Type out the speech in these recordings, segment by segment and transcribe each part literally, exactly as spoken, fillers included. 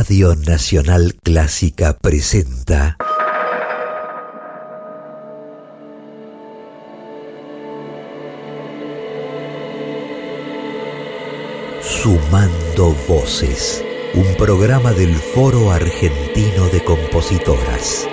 Radio Nacional Clásica presenta Sumando Voces, un programa del Foro Argentino de Compositoras.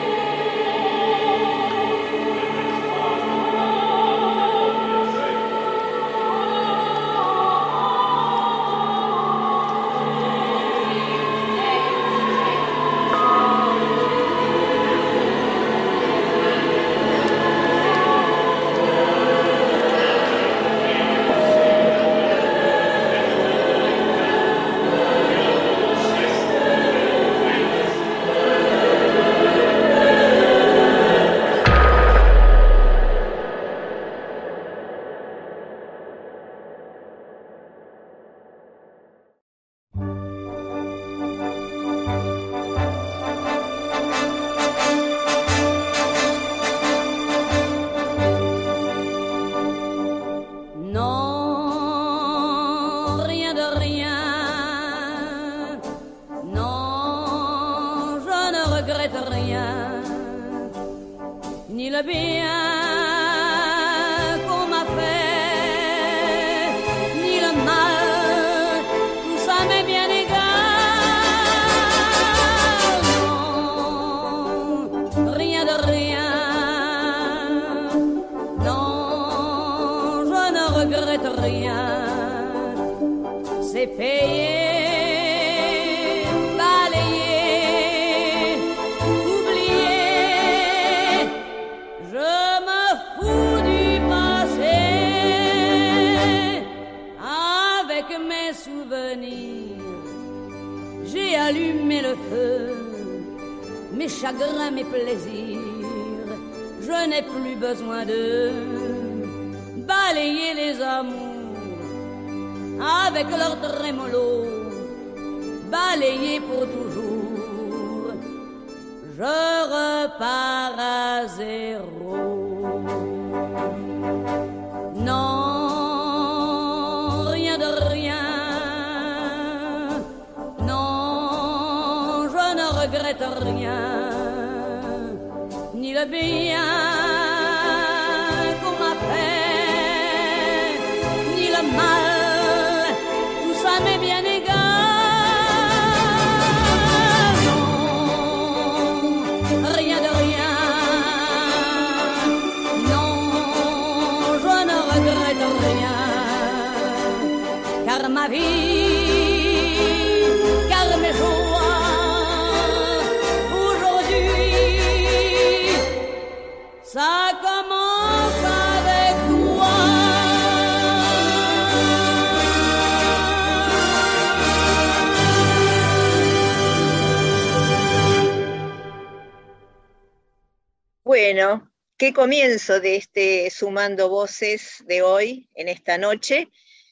Bueno, qué comienzo de este Sumando Voces de hoy, en esta noche,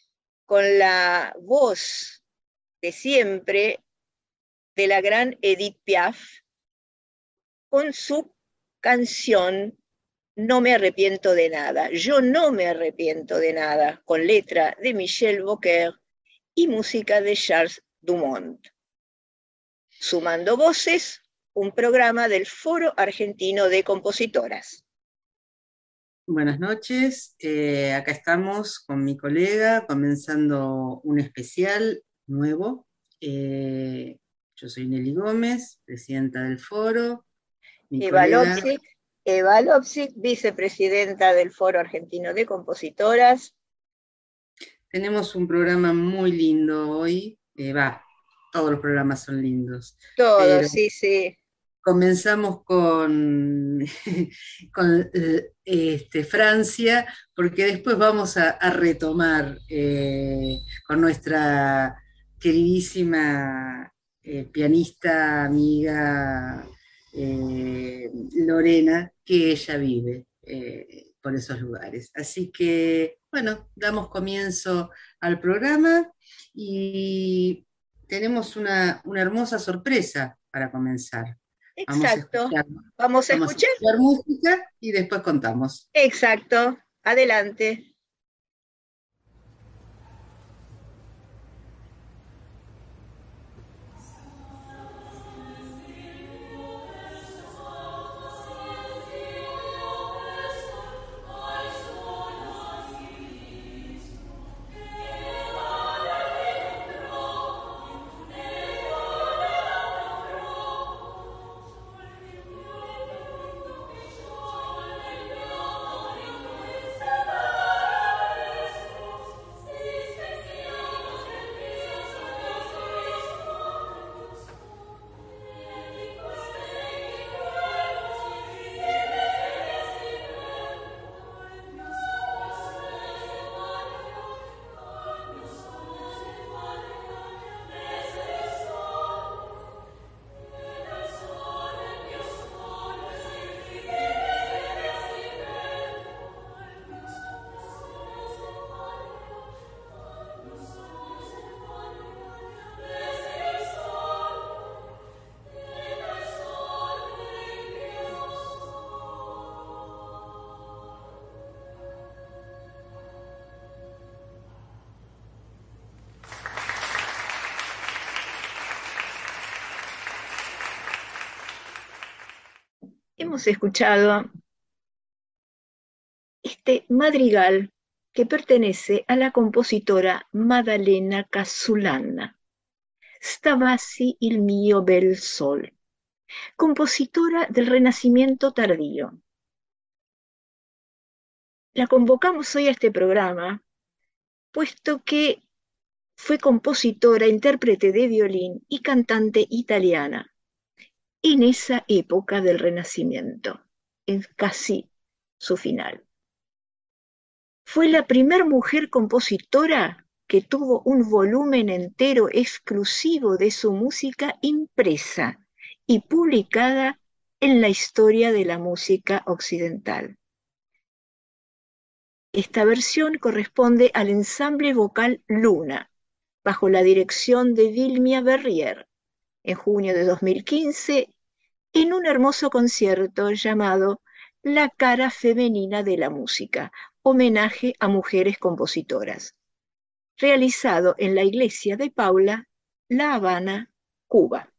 con la voz de siempre de la gran Edith Piaf, con su canción No me arrepiento de nada. Yo no me arrepiento de nada, con letra de Michel Bocquer y música de Charles Dumont. Sumando Voces, un programa del Foro Argentino de Compositoras. Buenas noches, eh, acá estamos con mi colega, comenzando un especial nuevo. Eh, yo soy Nelly Gómez, presidenta del foro. Mi Eva colega... Lopsic, Eva Lopsic, vicepresidenta del Foro Argentino de Compositoras. Tenemos un programa muy lindo hoy, eh, va, todos los programas son lindos. Todos, pero... sí, sí. Comenzamos con, con este, Francia, porque después vamos a, a retomar eh, con nuestra queridísima eh, pianista, amiga eh, Lorena, que ella vive eh, por esos lugares. Así que, bueno, damos comienzo al programa y tenemos una, una hermosa sorpresa para comenzar. Exacto. Vamos a escuchar, Vamos a vamos escuchar. A escuchar música y después contamos. Exacto. Adelante. Hemos escuchado este madrigal que pertenece a la compositora Maddalena Casulana, Stavassi il mio bel sol, compositora del Renacimiento tardío. La convocamos hoy a este programa, puesto que fue compositora, intérprete de violín y cantante italiana en esa época del Renacimiento, en casi su final. Fue la primera mujer compositora que tuvo un volumen entero exclusivo de su música impresa y publicada en la historia de la música occidental. Esta versión corresponde al ensamble vocal Luna, bajo la dirección de Vilmia Berrier, en junio de dos mil quince, en un hermoso concierto llamado La cara femenina de la música, homenaje a mujeres compositoras, realizado en la iglesia de Paula, La Habana, Cuba.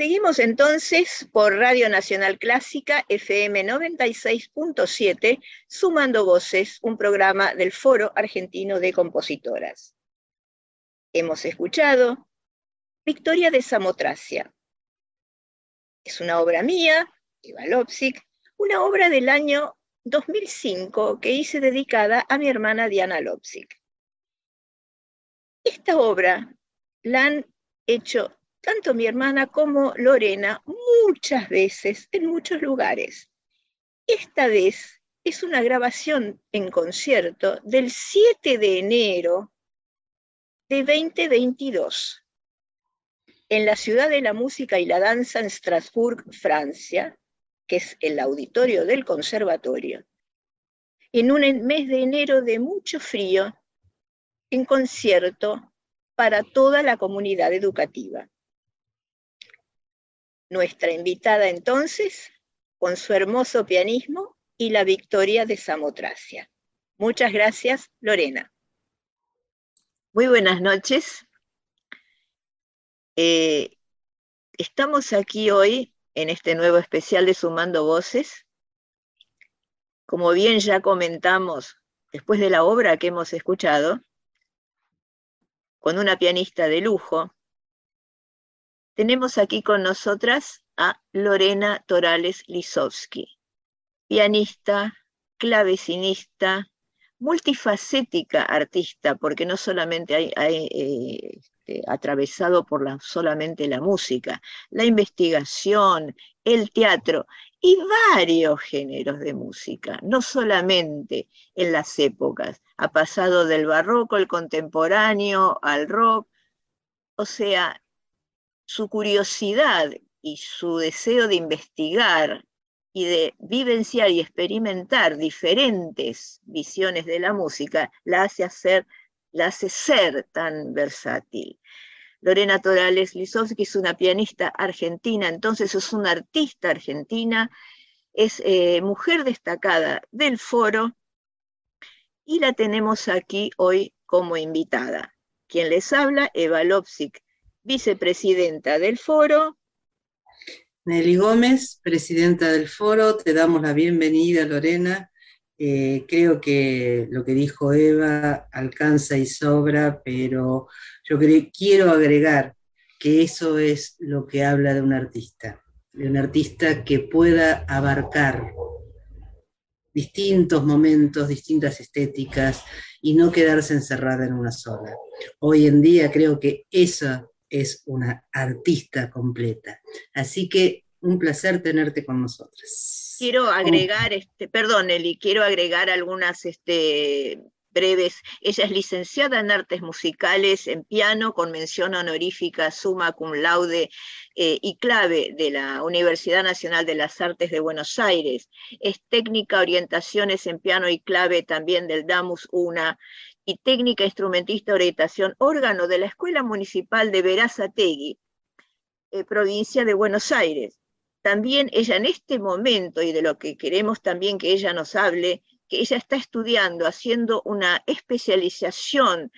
Seguimos entonces por Radio Nacional Clásica, F M noventa y seis punto siete, Sumando Voces, un programa del Foro Argentino de Compositoras. Hemos escuchado Victoria de Samotracia. Es una obra mía, Eva Lobsik, una obra del año dos mil cinco que hice dedicada a mi hermana Diana Lobsik. Esta obra la han hecho tanto mi hermana como Lorena muchas veces en muchos lugares. Esta vez es una grabación en concierto del siete de enero de veinte veintidós en la Ciudad de la Música y la Danza en Strasbourg, Francia, que es el auditorio del conservatorio, en un mes de enero de mucho frío, en concierto para toda la comunidad educativa. Nuestra invitada entonces, con su hermoso pianismo y la Victoria de Samotracia. Muchas gracias, Lorena. Muy buenas noches. Eh, estamos aquí hoy en este nuevo especial de Sumando Voces. Como bien ya comentamos, después de la obra que hemos escuchado, con una pianista de lujo, tenemos aquí con nosotras a Lorena Torales Lisowski, pianista, clavecinista, multifacética artista, porque no solamente hay, hay eh, este, atravesado por la, solamente la música, la investigación, el teatro y varios géneros de música, no solamente en las épocas, ha pasado del barroco, el contemporáneo, al rock, o sea, su curiosidad y su deseo de investigar y de vivenciar y experimentar diferentes visiones de la música, la hace, hacer, la hace ser tan versátil. Lorena Torales Lisowski es una pianista argentina, entonces es una artista argentina, es eh, mujer destacada del foro y la tenemos aquí hoy como invitada. Quien les habla, Eva Lobsik, vicepresidenta del foro. Nelly Gómez, presidenta del foro, te damos la bienvenida, Lorena. Eh, creo que lo que dijo Eva alcanza y sobra, pero yo creo, quiero agregar que eso es lo que habla de un artista, de un artista que pueda abarcar distintos momentos, distintas estéticas y no quedarse encerrada en una sola. Hoy en día creo que esa es una artista completa. Así que un placer tenerte con nosotras. Quiero agregar, este, perdón Eli, quiero agregar algunas este, breves. Ella es licenciada en Artes Musicales, en piano, con mención honorífica summa cum laude eh, y clave de la Universidad Nacional de las Artes de Buenos Aires. Es técnica orientaciones en piano y clave también del DAMUS UNA, y técnica instrumentista orientación órgano de la Escuela Municipal de Berazategui, eh, provincia de Buenos Aires. También ella en este momento, y de lo que queremos también que ella nos hable, que ella está estudiando, haciendo una especialización,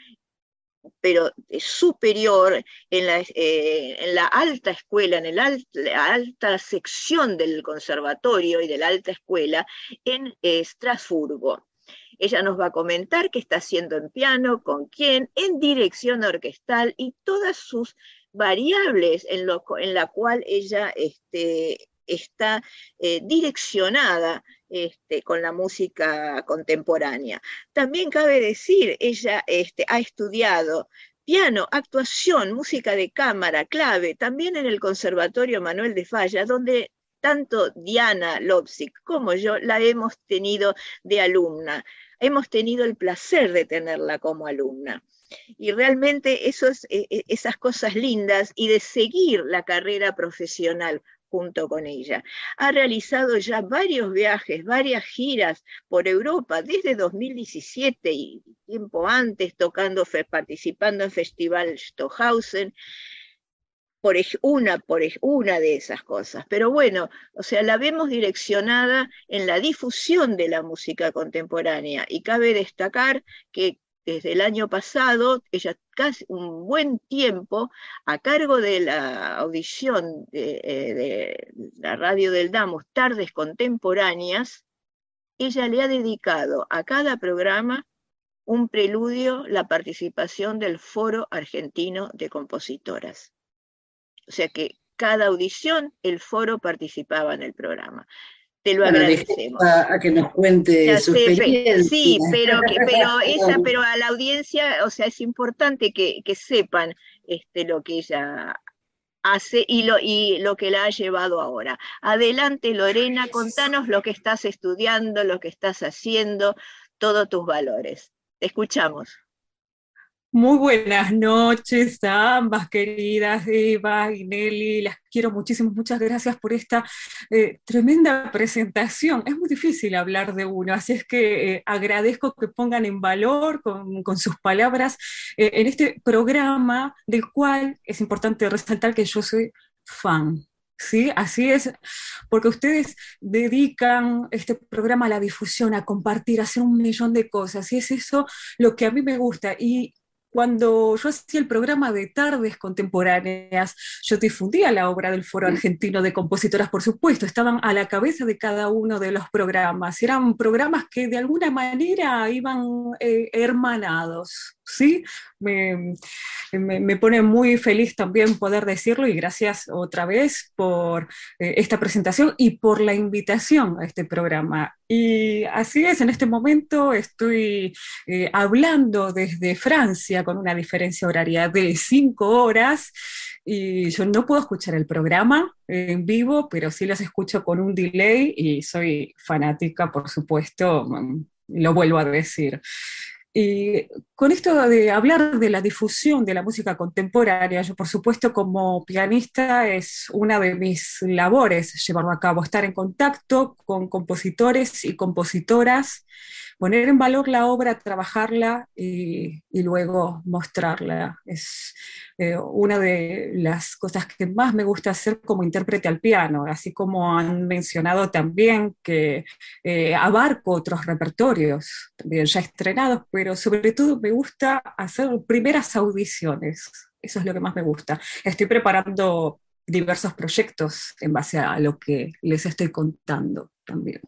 pero superior en la, eh, en la alta escuela, en el alt, la alta sección del conservatorio y de la alta escuela en eh, Estrasburgo. Ella nos va a comentar qué está haciendo en piano, con quién, en dirección orquestal y todas sus variables en, lo, en la cual ella este, está eh, direccionada este, con la música contemporánea. También cabe decir, ella este, ha estudiado piano, actuación, música de cámara, clave, también en el Conservatorio Manuel de Falla, donde tanto Diana Lobsik como yo la hemos tenido de alumna. Hemos tenido el placer de tenerla como alumna. Y realmente esos, esas cosas lindas y de seguir la carrera profesional junto con ella. Ha realizado ya varios viajes, varias giras por Europa desde dos mil diecisiete y tiempo antes, tocando, participando en Festival Stockhausen, por una, por una de esas cosas. Pero bueno, o sea, la vemos direccionada en la difusión de la música contemporánea y cabe destacar que desde el año pasado, ella casi un buen tiempo, a cargo de la audición de, eh, de la radio del Damus, Tardes Contemporáneas, ella le ha dedicado a cada programa un preludio, la participación del Foro Argentino de Compositoras. O sea que cada audición, el foro participaba en el programa. Te lo bueno, agradecemos. A, a que nos cuente ya su sé, experiencia. Sí, pero, que, pero, ella, pero a la audiencia, o sea, es importante que, que sepan este, lo que ella hace y lo, y lo que la ha llevado ahora. Adelante, Lorena, contanos lo que estás estudiando, lo que estás haciendo, todos tus valores. Te escuchamos. Muy buenas noches a ambas, queridas Eva y Nelly, las quiero muchísimo, muchas gracias por esta eh, tremenda presentación. Es muy difícil hablar de uno, así es que eh, agradezco que pongan en valor con, con sus palabras eh, en este programa del cual es importante resaltar que yo soy fan. Sí, así es, porque ustedes dedican este programa a la difusión, a compartir, a hacer un millón de cosas, y es eso lo que a mí me gusta. Y cuando yo hacía el programa de Tardes Contemporáneas, yo difundía la obra del Foro Argentino de Compositoras, por supuesto, estaban a la cabeza de cada uno de los programas, eran programas que de alguna manera iban eh, hermanados, ¿sí? Me, me, me pone muy feliz también poder decirlo, y gracias otra vez por eh, esta presentación y por la invitación a este programa. Y así es, en este momento estoy eh, hablando desde Francia con una diferencia horaria de cinco horas, y yo no puedo escuchar el programa en vivo, pero sí los escucho con un delay y soy fanática, por supuesto, lo vuelvo a decir. Y con esto de hablar de la difusión de la música contemporánea, yo por supuesto como pianista es una de mis labores llevarlo a cabo, estar en contacto con compositores y compositoras, poner en valor la obra, trabajarla y, y luego mostrarla. Es eh, una de las cosas que más me gusta hacer como intérprete al piano, así como han mencionado también que eh, abarco otros repertorios, también ya estrenados, pero sobre todo me gusta hacer primeras audiciones. Eso es lo que más me gusta. Estoy preparando diversos proyectos en base a lo que les estoy contando también.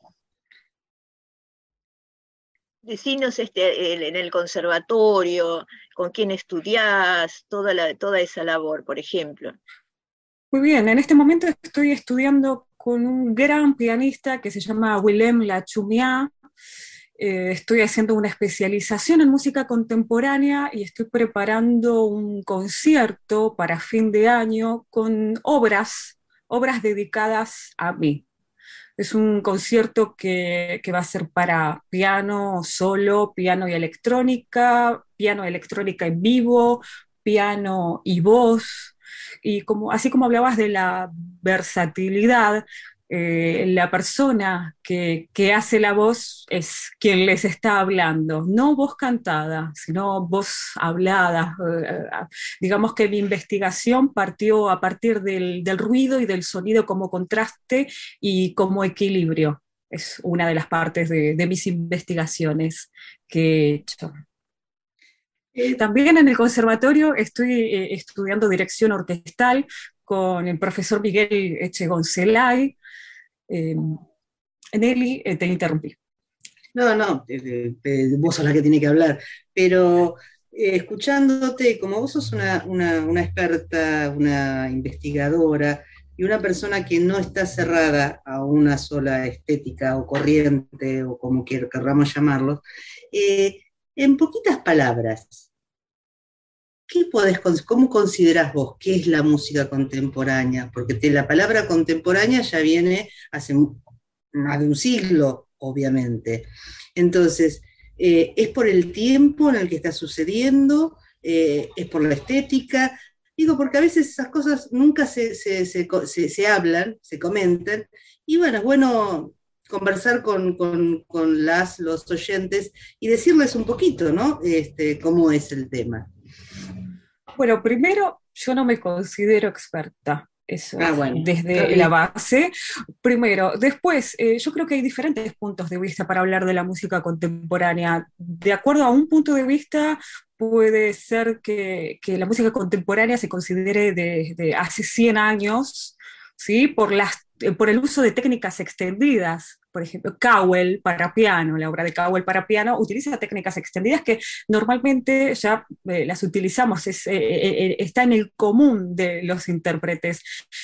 Decinos este, en el conservatorio, con quién estudiás, toda, la, toda esa labor, por ejemplo. Muy bien, en este momento estoy estudiando con un gran pianista que se llama Willem Lachumia. Eh, estoy haciendo una especialización en música contemporánea y estoy preparando un concierto para fin de año con obras, obras dedicadas a mí. Es un concierto que, que va a ser para piano solo, piano y electrónica, piano y electrónica en vivo, piano y voz. Y como, así como hablabas de la versatilidad, eh, la persona que, que hace la voz es quien les está hablando, no voz cantada, sino voz hablada. Eh, digamos que mi investigación partió a partir del, del ruido y del sonido como contraste y como equilibrio. Es una de las partes de, de mis investigaciones que he hecho. Eh, también en el conservatorio estoy eh, estudiando dirección orquestal con el profesor Miguel Echegoncelay. Eh, Nelly, eh, te interrumpí. No, no, eh, eh, vos sos la que tiene que hablar, pero eh, escuchándote, como vos sos una, una, una experta, una investigadora y una persona que no está cerrada a una sola estética o corriente o como querramos llamarlo, eh, en poquitas palabras, ¿qué podés, ¿cómo considerás vos qué es la música contemporánea? Porque te, la palabra contemporánea ya viene hace más de un siglo, obviamente. Entonces, eh, ¿es por el tiempo en el que está sucediendo? Eh, ¿Es por la estética? Digo, porque a veces esas cosas nunca se, se, se, se, se hablan, se comentan, y bueno, es bueno conversar con, con, con las, los oyentes y decirles un poquito, ¿no? Este, cómo es el tema. Bueno, primero, yo no me considero experta. Eso Ah, es bueno, está desde la bien. base. Primero, después, eh, yo creo que hay diferentes puntos de vista para hablar de la música contemporánea. De acuerdo a un punto de vista, puede ser que, que la música contemporánea se considere desde hace cien años, ¿sí? Por las, eh, por el uso de técnicas extendidas. Por ejemplo, Cowell para piano, la obra de Cowell para piano, utiliza técnicas extendidas que normalmente ya eh, las utilizamos, es, eh, eh, eh, está en el común de los intérpretes.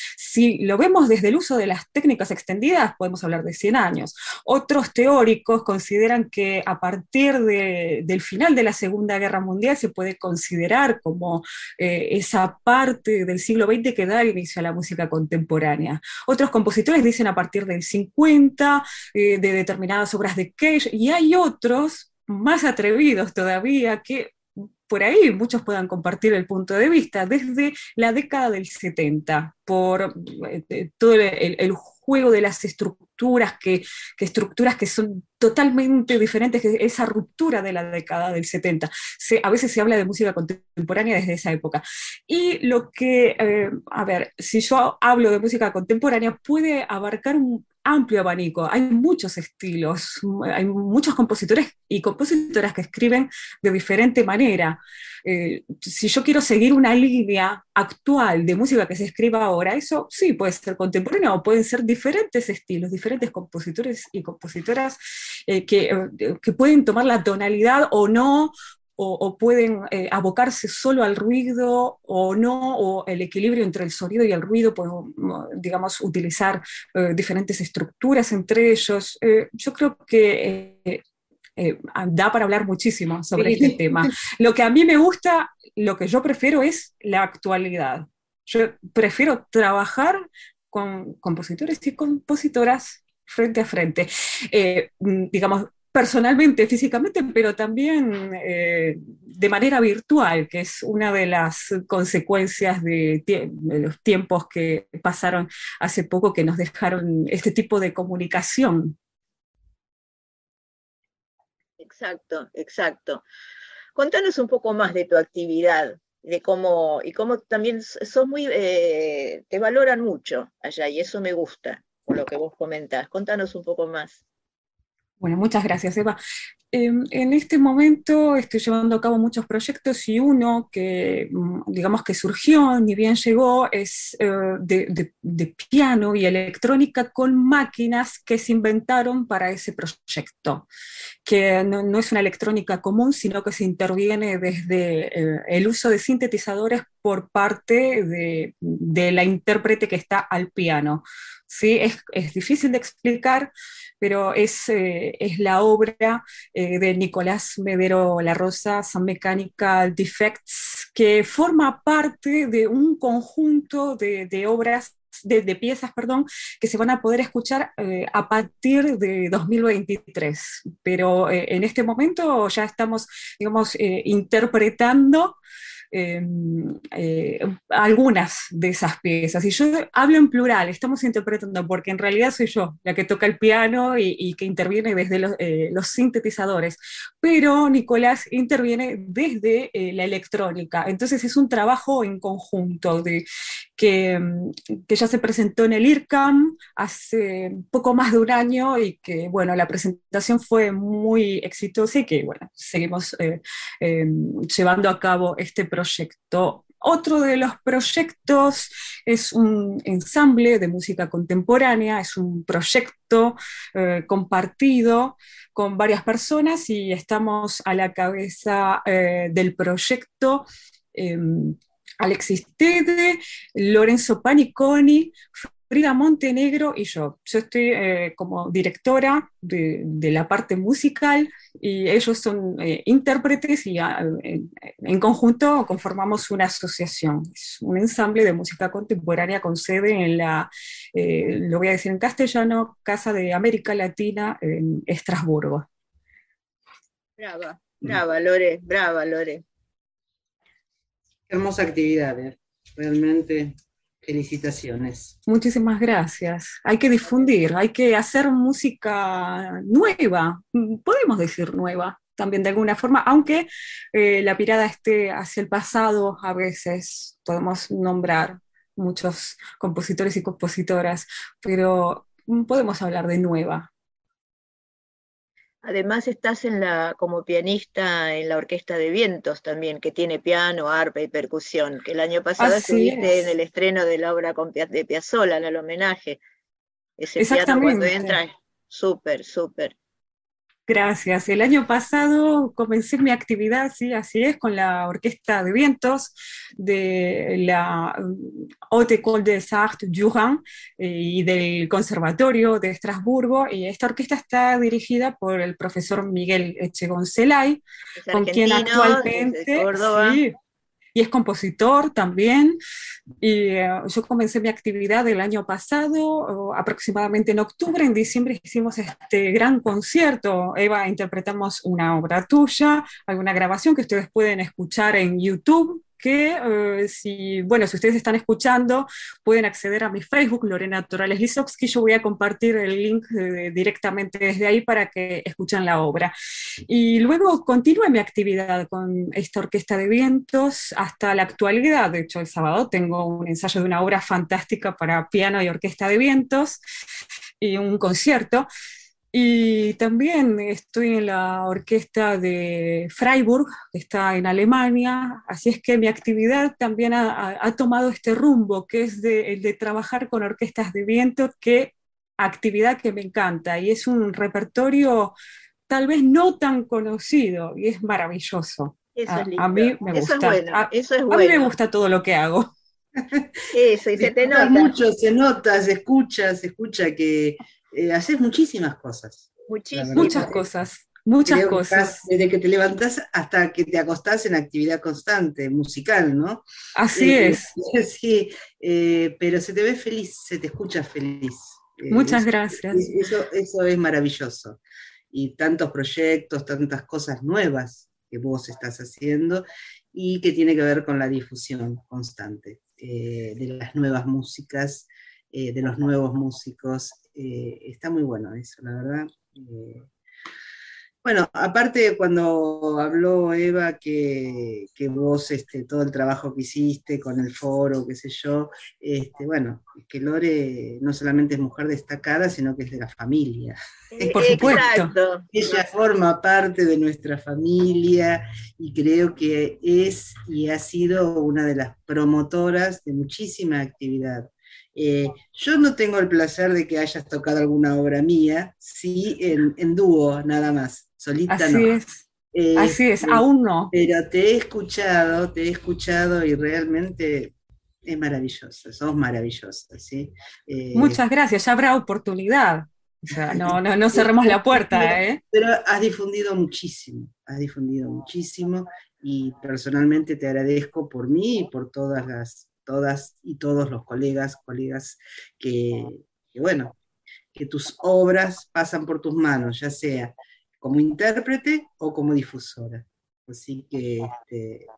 Si lo vemos desde el uso de las técnicas extendidas, podemos hablar de cien años. Otros teóricos consideran que a partir de, del final de la Segunda Guerra Mundial se puede considerar como eh, esa parte del siglo veinte que da inicio a la música contemporánea. Otros compositores dicen a partir del cincuenta, eh, de determinadas obras de Cage, y hay otros más atrevidos todavía que por ahí muchos puedan compartir el punto de vista, desde la década del setenta, por eh, todo el, el, juego de las estructuras que, que, estructuras que son totalmente diferentes, esa ruptura de la década del setenta. Se, a veces se habla de música contemporánea desde esa época. Y lo que, eh, a ver, si yo hablo de música contemporánea, puede abarcar un amplio abanico. Hay muchos estilos, hay muchos compositores y compositoras que escriben de diferente manera. Eh, si yo quiero seguir una línea actual de música que se escriba ahora, eso sí puede ser contemporáneo o pueden ser diferentes estilos, diferentes compositores y compositoras eh, que, eh, que pueden tomar la tonalidad o no, o, o pueden eh, abocarse solo al ruido o no, o el equilibrio entre el sonido y el ruido, pues, digamos, utilizar eh, diferentes estructuras entre ellos. Eh, yo creo que eh, eh, da para hablar muchísimo sobre este Sí. tema. Lo que a mí me gusta, lo que yo prefiero es la actualidad. Yo prefiero trabajar con compositores y compositoras frente a frente. Eh, digamos, personalmente, físicamente, pero también eh, de manera virtual, que es una de las consecuencias de, tie de, los tiempos que pasaron hace poco, que nos dejaron este tipo de comunicación. Exacto, exacto. Contanos un poco más de tu actividad, de cómo, y cómo también sos muy, eh, te valoran mucho allá, y eso me gusta, por lo que vos comentás. Contanos un poco más. Bueno, muchas gracias, Eva. Eh, en este momento estoy llevando a cabo muchos proyectos y uno que, digamos, que surgió, ni bien llegó, es eh, de, de, de piano y electrónica con máquinas que se inventaron para ese proyecto, que no, no es una electrónica común, sino que se interviene desde eh, el uso de sintetizadores por parte de, de la intérprete que está al piano. ¿Sí? Es, es difícil de explicar, pero es, eh, es la obra eh, de Nicolás Medero La Rosa, Some Mechanical Defects, que forma parte de un conjunto de, de obras de, de, piezas, perdón, que se van a poder escuchar eh, a partir de dos mil veintitrés. Pero eh, en este momento ya estamos, digamos, eh, interpretando Eh, eh, algunas de esas piezas. Y yo hablo en plural, estamos interpretando, porque en realidad soy yo la que toca el piano y, y que interviene desde los, eh, los sintetizadores, pero Nicolás interviene desde eh, la electrónica. Entonces es un trabajo en conjunto de, que, que ya se presentó en el IRCAM hace poco más de un año y que, bueno, la presentación fue muy exitosa y que, bueno, seguimos eh, eh, llevando a cabo este proyecto. Otro de los proyectos es un ensamble de música contemporánea, es un proyecto eh, compartido con varias personas y estamos a la cabeza eh, del proyecto eh, Alexis Tede, Lorenzo Paniconi, Frida Montenegro y yo. Yo estoy eh, como directora de, de, la parte musical y ellos son eh, intérpretes y a, en, en conjunto conformamos una asociación. Es un ensamble de música contemporánea con sede en la, eh, lo voy a decir en castellano, Casa de América Latina en Estrasburgo. Brava, brava Lore, brava Lore. Hermosa actividad, ¿eh? Realmente felicitaciones. Muchísimas gracias. Hay que difundir, hay que hacer música nueva, podemos decir nueva también de alguna forma, aunque eh, la mirada esté hacia el pasado, a veces podemos nombrar muchos compositores y compositoras, pero mm, podemos hablar de nueva. Además estás en la, como pianista en la Orquesta de Vientos también, que tiene piano, arpa y percusión, que el año pasado Así estuviste en es, el estreno de la obra con Pia- de Piazzolla, en el homenaje. Ese piano cuando exactamente. entra es súper, súper. Gracias. El año pasado comencé mi actividad, sí, así es, con la Orquesta de Vientos de la mm, Haute École des Arts Durand eh, y del Conservatorio de Estrasburgo. Y esta orquesta está dirigida por el profesor Miguel Echegoncelay, Es con quien argentino, es de actualmente, Córdoba. sí, y es compositor también. Y eh, yo comencé mi actividad el año pasado, o aproximadamente en octubre, en diciembre hicimos este gran concierto. Eva, interpretamos una obra tuya, alguna grabación que ustedes pueden escuchar en YouTube. Que eh, si, bueno, si ustedes están escuchando, pueden acceder a mi Facebook, Lorena Torales Lisowski. Yo voy a compartir el link eh, directamente desde ahí para que escuchen la obra. Y luego continué mi actividad con esta orquesta de vientos hasta la actualidad. De hecho, el sábado tengo un ensayo de una obra fantástica para piano y orquesta de vientos y un concierto. Y también estoy en la orquesta de Freiburg, que está en Alemania, así es que mi actividad también ha, ha- ha tomado este rumbo, que es de, el de trabajar con orquestas de viento, que actividad que me encanta, y es un repertorio tal vez no tan conocido, y es maravilloso. Eso es A, a lindo. mí me Eso es gusta, bueno, a, eso es a mí me bueno. gusta todo lo que hago. Eso, y se te Disfrutas nota mucho, se nota, se escucha, se escucha que eh, haces muchísimas cosas. La verdad, Muchas muchísimo. eh, cosas, muchas creo que estás cosas. desde que te levantás hasta que te acostás en actividad constante, musical, ¿no? Así Eh, es. sí, eh, pero se te ve feliz, se te escucha feliz. Eh, Muchas eso, gracias. es- eso, eso es maravilloso. Y tantos proyectos, tantas cosas nuevas que vos estás haciendo y que tiene que ver con la difusión constante eh, de las nuevas músicas, eh, de los nuevos músicos. Eh, está muy bueno eso, la verdad. Eh, bueno, aparte cuando habló Eva que, que vos, este, todo el trabajo que hiciste con el foro, qué sé yo, este, bueno, que Lore no solamente es mujer destacada, sino que es de la familia. Eh, Por supuesto. Exacto. Ella forma parte de nuestra familia y creo que es y ha sido una de las promotoras de muchísima actividad. Eh, yo no tengo el placer de que hayas tocado alguna obra mía, sí en, en dúo nada más, solita no. Así es. Así es. Este, Aún no. pero te he escuchado, te he escuchado y realmente es maravillosa, sos maravillosa, ¿sí? Eh, Muchas gracias. Ya habrá oportunidad. O sea, no, no, no Eh, cerremos has la puerta, difundido- ¿eh? pero has difundido muchísimo, has difundido muchísimo y personalmente te agradezco por mí y por todas las, todas y todos los colegas, colegas que, que, bueno, que tus obras pasan por tus manos, ya sea como intérprete o como difusora. Así que, este,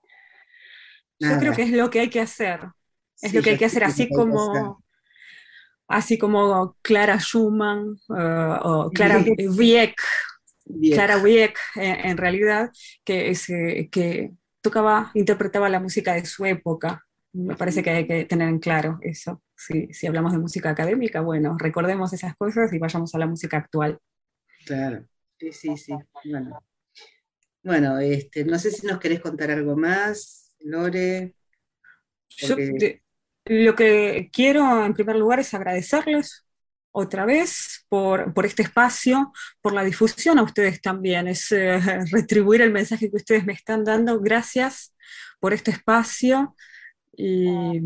Yo creo nada, que es lo que hay que hacer. Es sí, lo que yo hay que estoy hacer, en lo así que hay que hacer. como, así como Clara Schumann eh, o Clara Sí, Wieck, bien. Clara Wieck en, en realidad, que, es, eh, que tocaba, interpretaba la música de su época. Me parece que hay que tener en claro eso. Si, si hablamos de música académica, bueno, recordemos esas cosas y vayamos a la música actual. Claro, sí, sí, sí. Bueno, bueno, este, no sé si nos querés contar algo más, Lore, Yo porque de- lo que quiero en primer lugar es agradecerles otra vez por, por este espacio, por la difusión a ustedes también, es eh, retribuir el mensaje que ustedes me están dando. Gracias por este espacio y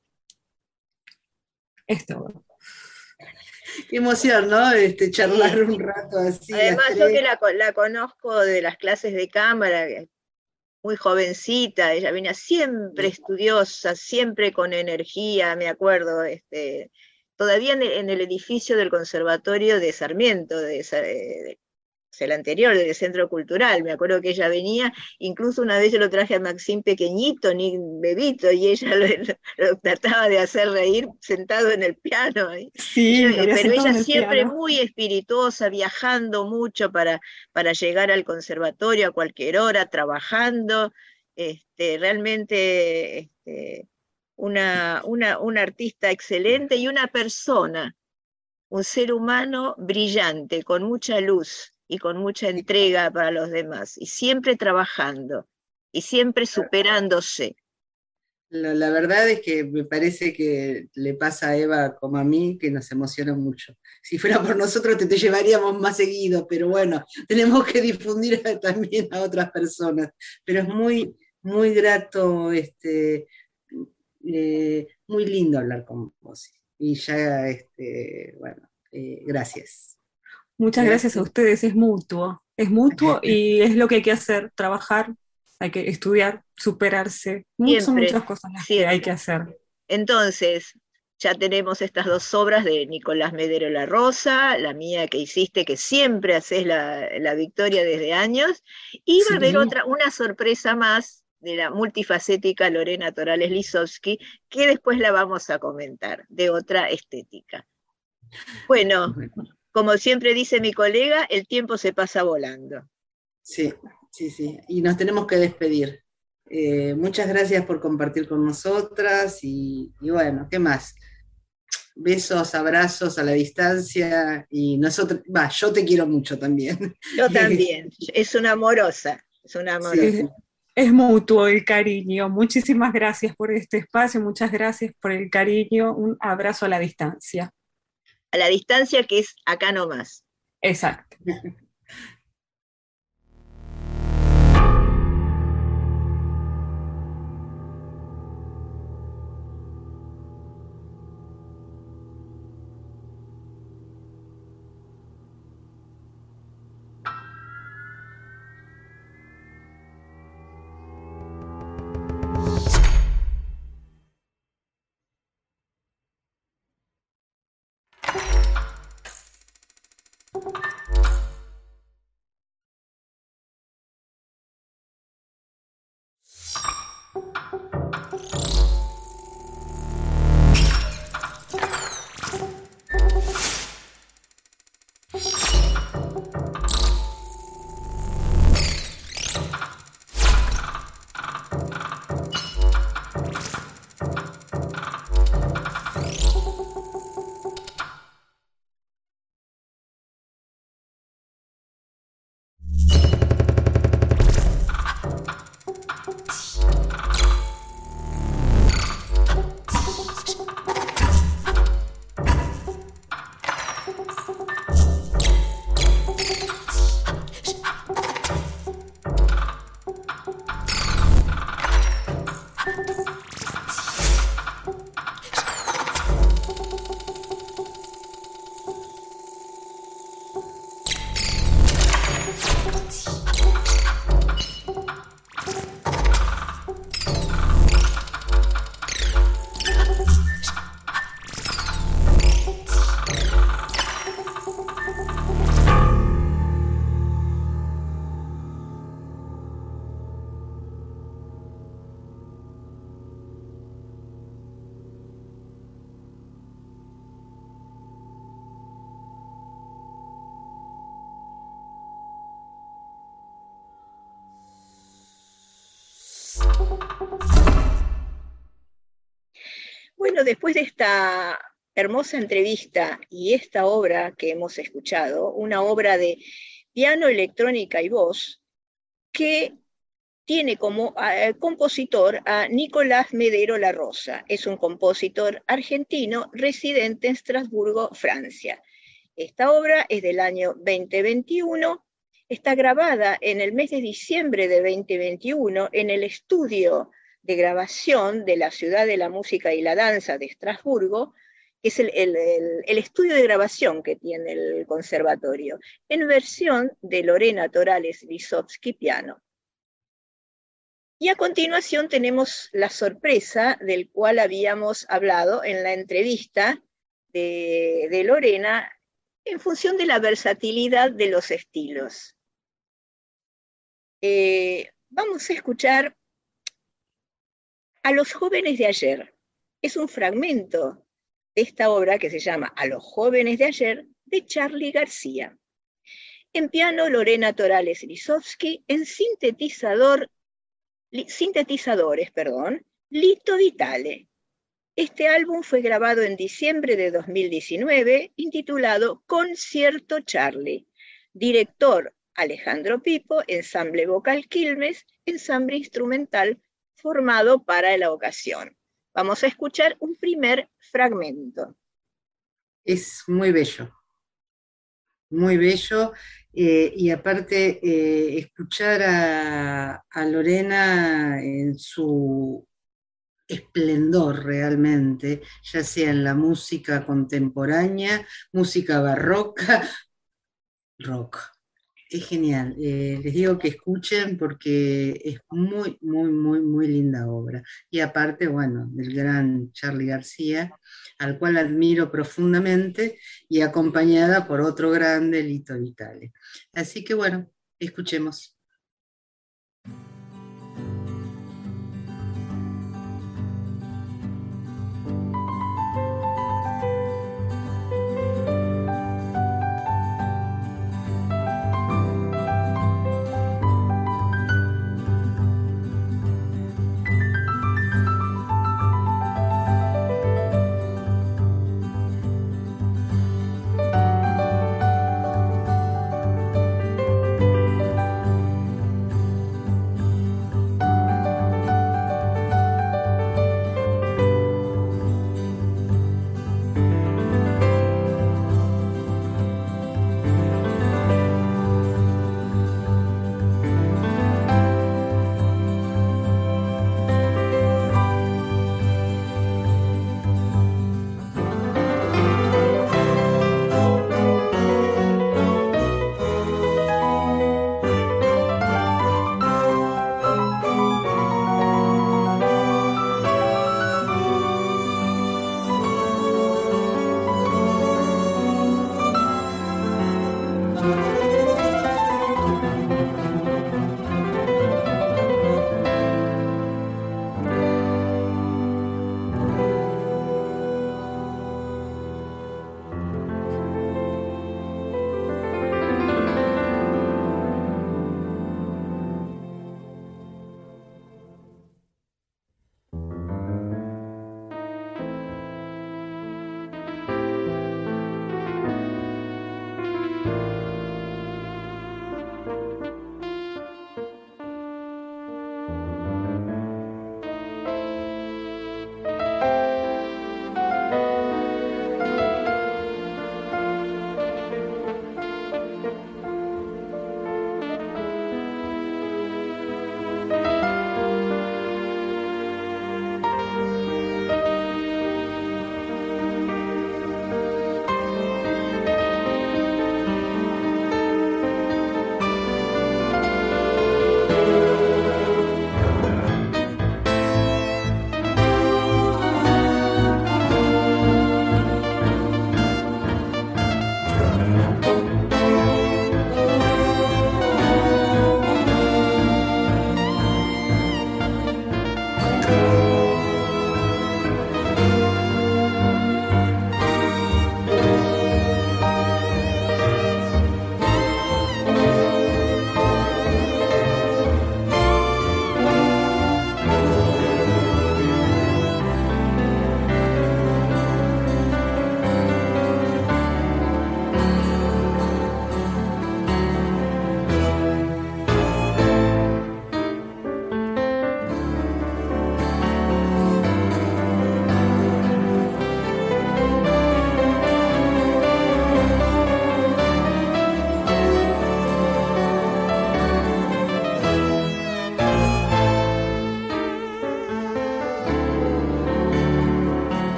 esto. qué emoción, ¿no? Este, charlar Sí. un rato así, las Además, yo que tres. la, co- la conozco de las clases de cámara, que muy jovencita, ella venía siempre estudiosa, siempre con energía, me acuerdo, este, todavía en el, en el edificio del Conservatorio de Sarmiento, de, Sa- de- el anterior, del Centro Cultural, me acuerdo que ella venía, incluso una vez yo lo traje a Maxim pequeñito, ni bebito, y ella lo, lo trataba de hacer reír sentado en el piano. Y yo, Sí, lo eh, había pero sentado ella en el siempre piano. muy espirituosa, viajando mucho para, para llegar al conservatorio a cualquier hora, trabajando, este, realmente este, una, una, una artista excelente y una persona, un ser humano brillante, con mucha luz y con mucha entrega para los demás, y siempre trabajando, y siempre superándose. La, la verdad es que me parece que le pasa a Eva como a mí, que nos emociona mucho. Si fuera por nosotros te, te llevaríamos más seguido, pero bueno, tenemos que difundir también a otras personas. Pero es muy, muy grato, este, eh, muy lindo hablar con vos. Y ya, este, bueno, eh, gracias. Muchas gracias a Gracias. ustedes, es mutuo, es mutuo y es lo que hay que hacer, trabajar, hay que estudiar, superarse, Much- son Siempre, muchas cosas las que hay siempre. que hacer. Entonces, ya tenemos estas dos obras de Nicolás Medero La Rosa, la mía que hiciste, que siempre haces la, la Victoria desde años, y va a haber Sí. otra, una sorpresa más de la multifacética Lorena Torales Lisowski, que después la vamos a comentar, de otra estética. Bueno, como siempre dice mi colega, el tiempo se pasa volando. Sí, sí, sí. Y nos tenemos que despedir. Eh, muchas gracias por compartir con nosotras y, y bueno, ¿qué más? Besos, abrazos a la distancia y nosotros, va, yo te quiero mucho también. Yo también, es una amorosa, es una Sí, amorosa. Es, es mutuo el cariño. Muchísimas gracias por este espacio, muchas gracias por el cariño. Un abrazo a la distancia. A la distancia que es acá nomás. Exacto. Bueno, después de esta hermosa entrevista y esta obra que hemos escuchado, una obra de piano, electrónica y voz, que tiene como eh, compositor a Nicolás Medero La Rosa. Es un compositor argentino residente en Estrasburgo, Francia. Esta obra es del año veinte veintiuno, está grabada en el mes de diciembre de veinte veintiuno en el estudio de grabación de la Ciudad de la Música y la Danza de Estrasburgo, que es el, el, el, el estudio de grabación que tiene el conservatorio, en versión de Lorena Torales Lisowski piano. Y a continuación tenemos la sorpresa del cual habíamos hablado en la entrevista de, de Lorena en función de la versatilidad de los estilos. Eh, vamos a escuchar A los jóvenes de ayer. Es un fragmento de esta obra que se llama A los jóvenes de ayer, de Charly García. En piano, Lorena Torales Lisowski, en sintetizador, li, sintetizadores, perdón, Lito Vitale. Este álbum fue grabado en diciembre de dos mil diecinueve, intitulado Concierto Charlie. Director Alejandro Pipo, ensamble vocal Quilmes, ensamble instrumental formado para la ocasión. Vamos a escuchar un primer fragmento. Es muy bello, muy bello, eh, y aparte eh, escuchar a, a Lorena en su esplendor realmente, ya sea en la música contemporánea, música barroca, rock. Es genial. Eh, les digo que escuchen porque es muy, muy, muy, muy linda obra. Y aparte, bueno, del gran Charly García, al cual admiro profundamente, y acompañada por otro grande, Lito Vitale. Así que bueno, escuchemos.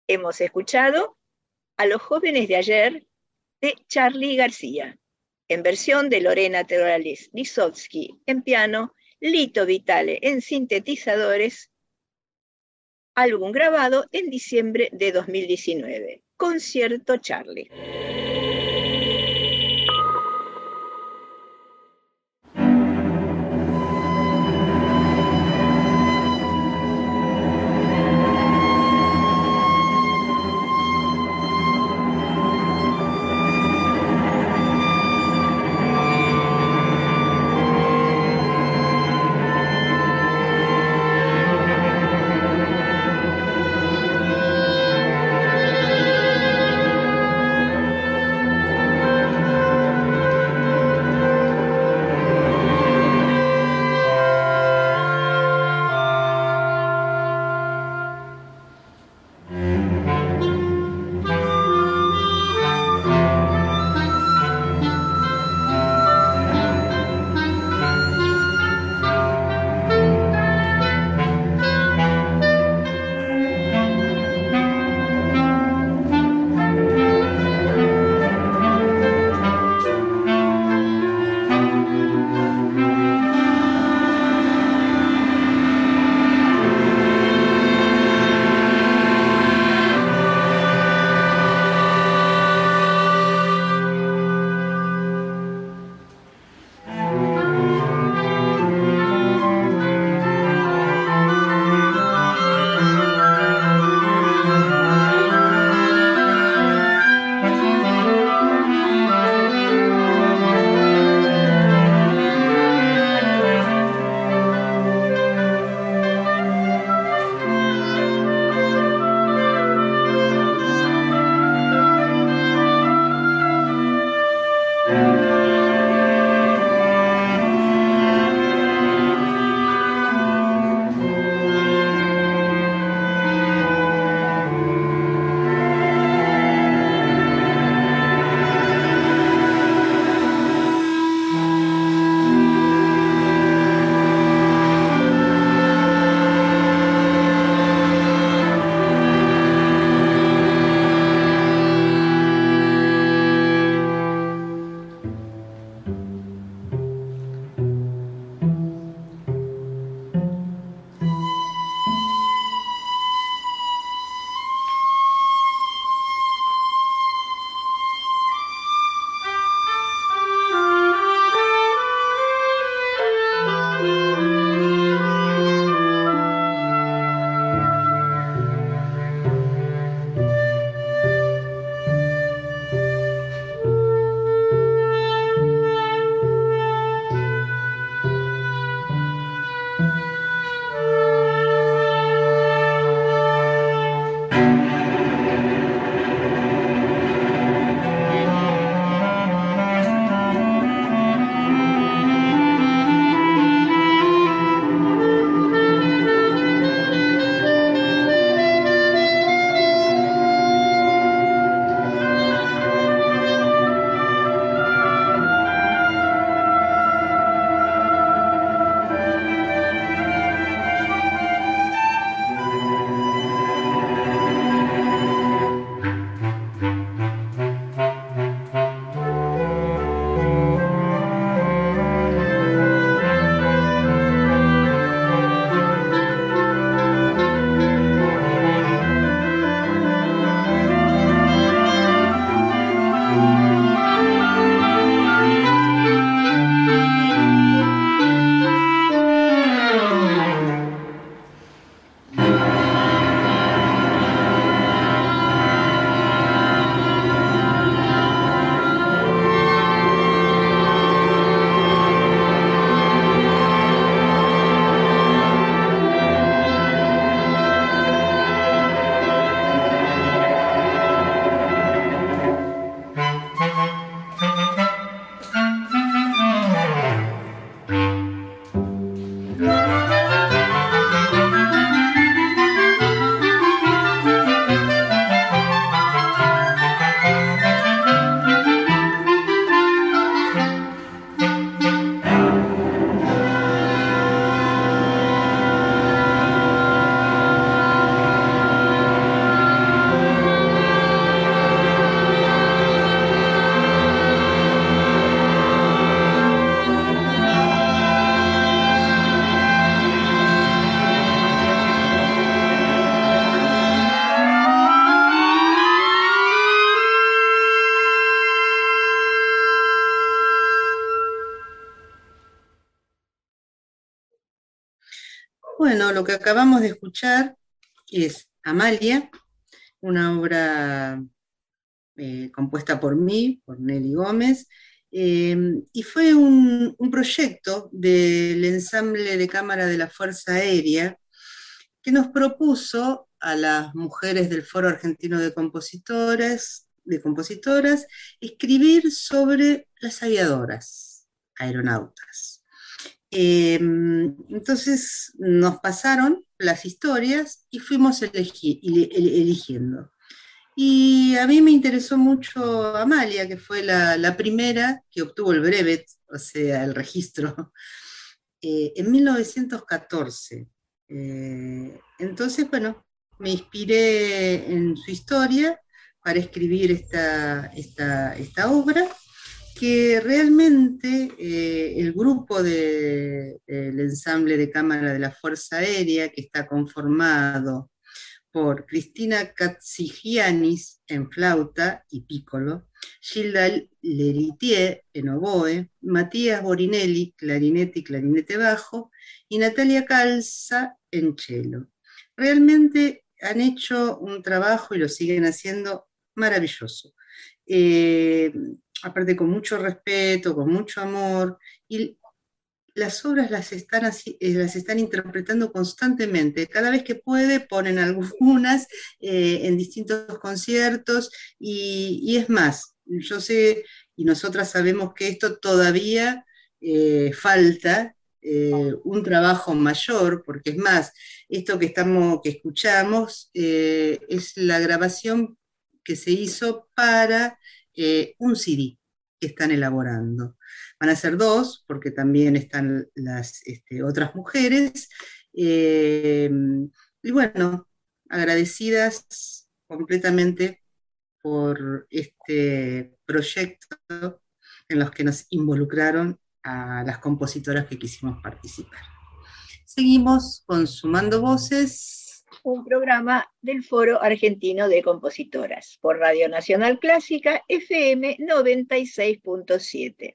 Hemos escuchado A los jóvenes de ayer de Charly García, en versión de Lorena Teorales Lisowski en piano, Lito Vitale en sintetizadores, álbum grabado en diciembre de dos mil diecinueve. Concierto Charly. Bueno, lo que acabamos de escuchar es Amalia, una obra eh, compuesta por mí, por Nelly Gómez, eh, y fue un, un proyecto del ensamble de cámara de la Fuerza Aérea que nos propuso a las mujeres del Foro Argentino de Compositoras, de Compositoras escribir sobre las aviadoras, aeronautas. Eh, entonces nos pasaron las historias y fuimos elegi eligiendo. Y a mí me interesó mucho Amalia, que fue la, la primera que obtuvo el brevet, o sea, el registro, eh, en mil novecientos catorce. Eh, entonces, bueno, me inspiré en su historia para escribir esta, esta, esta obra, que realmente eh, el grupo de, del ensamble de cámara de la Fuerza Aérea, que está conformado por Cristina Katsigianis en flauta y pícolo, Gilda Leritier en oboe, Matías Borinelli, clarinete y clarinete bajo, y Natalia Calza en cello. Realmente han hecho un trabajo, y lo siguen haciendo, maravilloso. Eh, aparte con mucho respeto, con mucho amor, y las obras las están, así, eh, las están interpretando constantemente. Cada vez que puede ponen algunas eh, en distintos conciertos, y, y es más, yo sé, y nosotras sabemos que esto todavía eh, falta eh, un trabajo mayor, porque es más, esto que, estamos, que escuchamos eh, es la grabación que se hizo para eh, un C D que están elaborando. Van a ser dos, porque también están las este, otras mujeres. Eh, y bueno, agradecidas completamente por este proyecto en los que nos involucraron a las compositoras que quisimos participar. Seguimos con Sumando Voces. Un programa del Foro Argentino de Compositoras por Radio Nacional Clásica F M noventa y seis punto siete.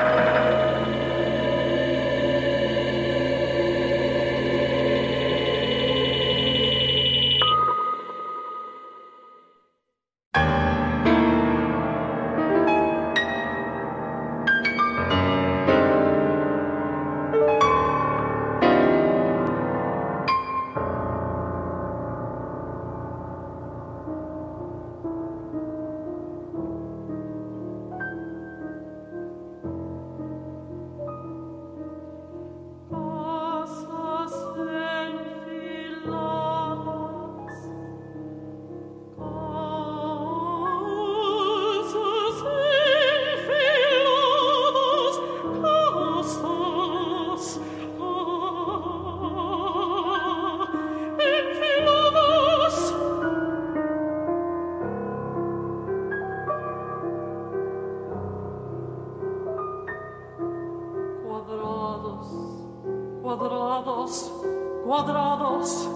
Cuadrados, cuadrados.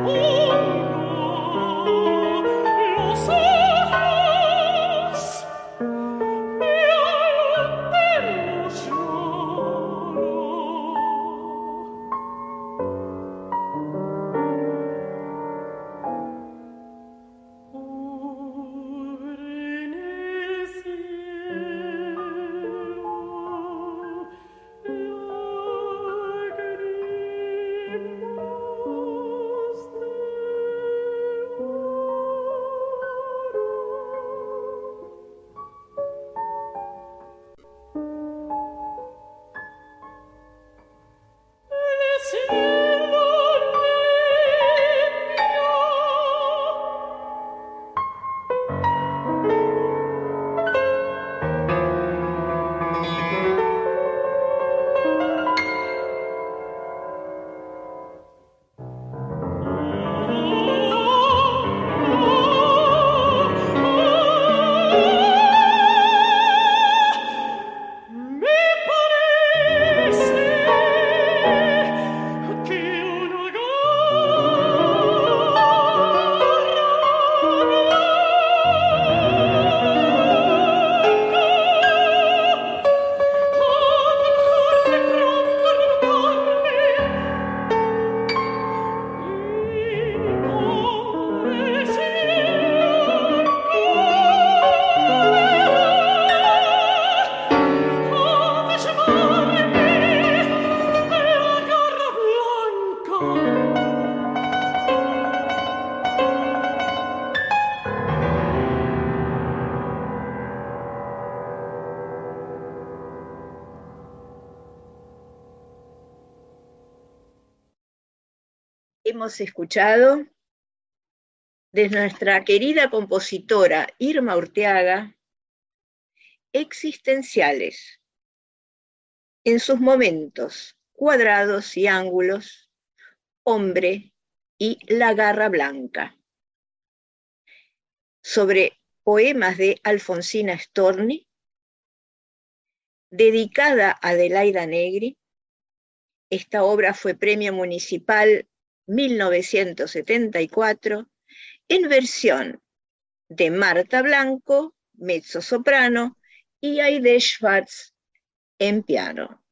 Hemos escuchado de nuestra querida compositora Irma Urteaga, Existenciales, en sus momentos, cuadrados y ángulos, Hombre y La Garra Blanca, sobre poemas de Alfonsina Storni, dedicada a Adelaida Negri. Esta obra fue Premio Municipal mil novecientos setenta y cuatro, en versión de Marta Blanco, mezzosoprano, y Aide Schwartz en piano.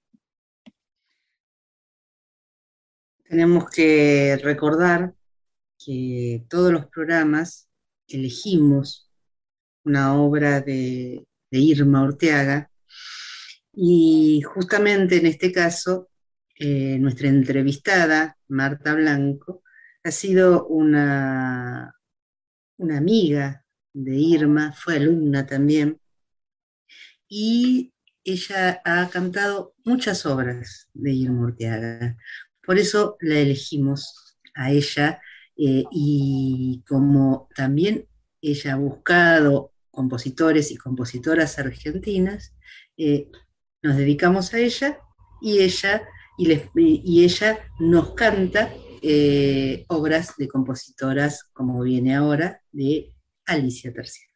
Tenemos que recordar que todos los programas elegimos una obra de, de Irma Urteaga, y justamente en este caso eh, nuestra entrevistada, Marta Blanco, ha sido una, una amiga de Irma, fue alumna también, y ella ha cantado muchas obras de Irma Urteaga. Por eso la elegimos a ella, eh, y como también ella ha buscado compositores y compositoras argentinas, eh, nos dedicamos a ella, y ella, y les, y ella nos canta eh, obras de compositoras, como viene ahora, de Alicia Terciano.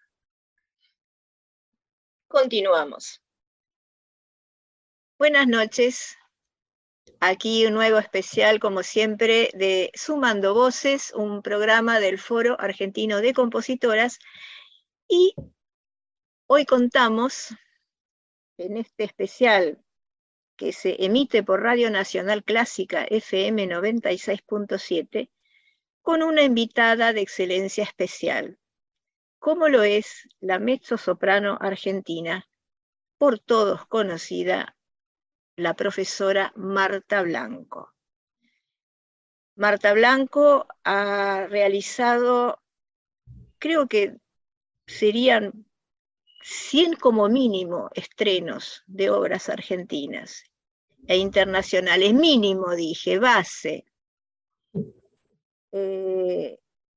Continuamos. Buenas noches. Aquí un nuevo especial, como siempre, de Sumando Voces, un programa del Foro Argentino de Compositoras. Y hoy contamos, en este especial que se emite por Radio Nacional Clásica F M noventa y seis punto siete, con una invitada de excelencia especial, como lo es la mezzosoprano argentina, por todos conocida, la profesora Marta Blanco. Marta Blanco ha realizado, creo que serían cien como mínimo estrenos de obras argentinas e internacionales, mínimo dije, base. Eh,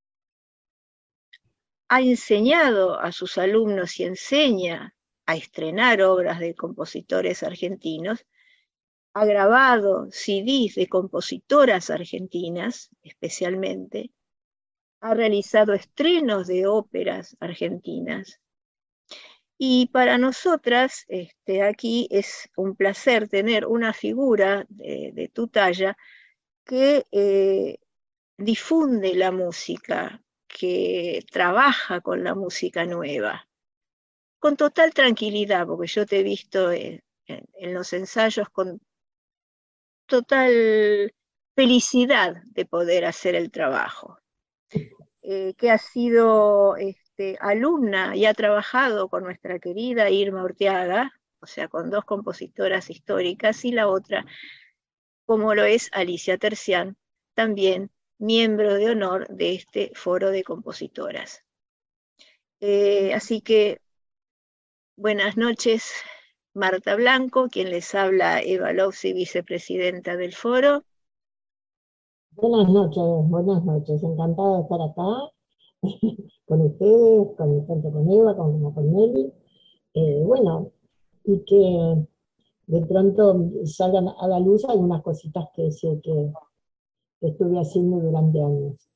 ha enseñado a sus alumnos y enseña a estrenar obras de compositores argentinos, ha grabado C Ds de compositoras argentinas, especialmente, ha realizado estrenos de óperas argentinas. Y para nosotras, este, aquí es un placer tener una figura de, de tu talla que eh, difunde la música, que trabaja con la música nueva, con total tranquilidad, porque yo te he visto en, en, en los ensayos con total felicidad de poder hacer el trabajo. Eh, que ha sido este, alumna y ha trabajado con nuestra querida Irma Urteaga, o sea, con dos compositoras históricas, y la otra, como lo es Alicia Tercián, también miembro de honor de este foro de compositoras. Eh, así que, buenas noches, Marta Blanco, quien les habla, Eva Lozzi, vicepresidenta del foro. Buenas noches, buenas noches, encantada de estar acá con ustedes, con, tanto con Eva como con Nelly. Eh, bueno, y que de pronto salgan a la luz algunas cositas que sé que, que estuve haciendo durante años.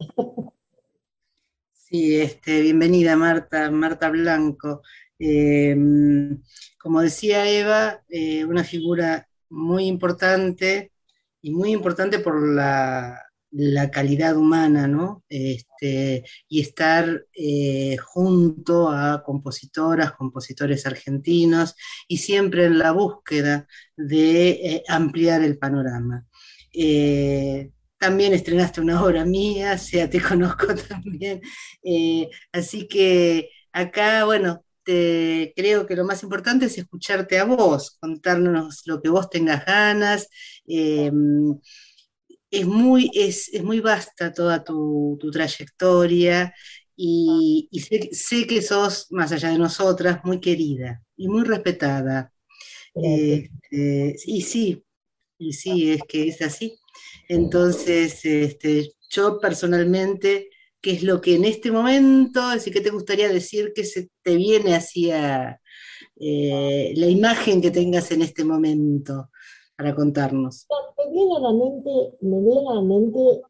Sí, este, bienvenida Marta, Marta Blanco. Eh, como decía Eva, eh, una figura muy importante y muy importante por la, la calidad humana, ¿no? Este, y estar eh, junto a compositoras, compositores argentinos y siempre en la búsqueda de eh, ampliar el panorama. Eh, también estrenaste una obra mía, o sea, te conozco también. Eh, así que acá, bueno, te, creo que lo más importante es escucharte a vos, contarnos lo que vos tengas ganas. Eh, es muy, es, es muy vasta toda tu, tu trayectoria y, y sé, sé que sos, más allá de nosotras, muy querida y muy respetada. Gracias. Este, y sí, y sí, es que es así. Entonces, este, yo personalmente, ¿qué es lo que en este momento, así que te gustaría decir que se te viene hacia eh, la imagen que tengas en este momento para contarnos? Me viene a la mente, me viene a la mente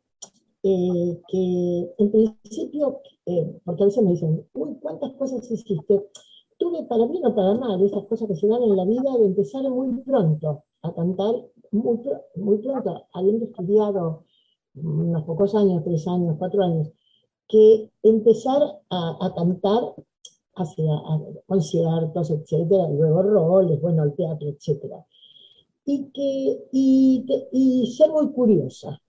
eh, que en principio, eh, porque a veces me dicen, uy, ¿cuántas cosas hiciste? Tuve para bien o para mal esas cosas que se dan en la vida de empezar muy pronto a cantar, muy, muy pronto, habiendo estudiado unos pocos años, tres años, cuatro años, que empezar a, a cantar hacia a conciertos, etcétera, luego roles, bueno, el teatro, etcétera. Y, que, y, y ser muy curiosa,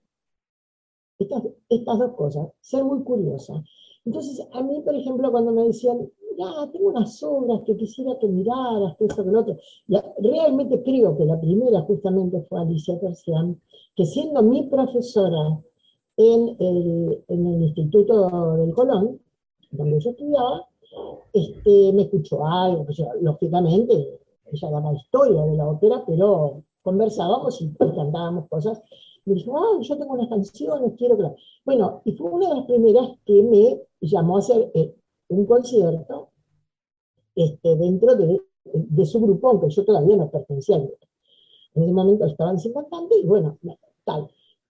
estas, estas dos cosas, ser muy curiosa. Entonces, a mí, por ejemplo, cuando me decían, ya, tengo unas obras que quisiera que miraras, que esto, que lo otro, la, realmente creo que la primera justamente fue Alicia Tercián, que siendo mi profesora en el, en el Instituto del Colón, donde yo estudiaba, este, me escuchó algo, pues, lógicamente, ella daba historia de la ópera, pero conversábamos y, y cantábamos cosas. Me dijo, ah, yo tengo unas canciones, quiero que... Bueno, y fue una de las primeras que me llamó a hacer eh, un concierto este, dentro de, de su grupo, aunque yo todavía no pertenecía al grupo. En ese momento estaban sin cantante y bueno, tal.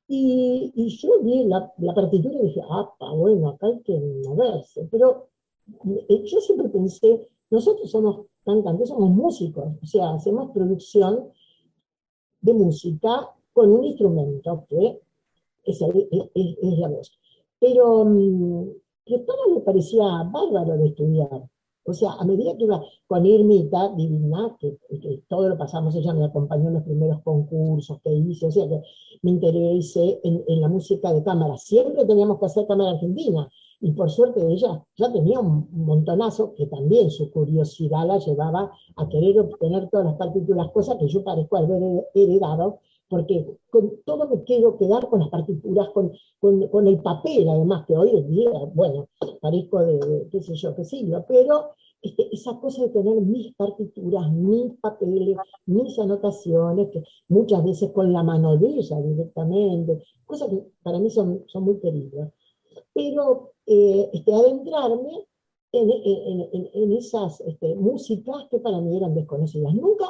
Y, y yo vi la, la partitura y dije, ah, bueno, acá hay que moverse. Pero eh, yo siempre pensé, nosotros somos cantantes, somos músicos, o sea, hacemos producción de música con un instrumento que es, el, es, es la voz. Pero um, que todo me parecía bárbaro de estudiar. O sea, a medida que iba con Irmita Divina, que, que todo lo pasamos, ella me acompañó en los primeros concursos que hice, o sea que me interesé en, en la música de cámara. Siempre teníamos que hacer cámara argentina, y por suerte ella ya tenía un montonazo que también su curiosidad la llevaba a querer obtener todas las partituras, cosas que yo parezco haber heredado, porque con todo me quiero quedar con las partituras, con, con, con el papel, además, que hoy en día, bueno, parezco de, de qué sé yo, qué siglo, pero este, esa cosa de tener mis partituras, mis papeles, mis anotaciones, que muchas veces con la mano de ella directamente, cosas que para mí son, son muy queridas. Pero eh, este, adentrarme en, en, en, en esas este, músicas que para mí eran desconocidas. Nunca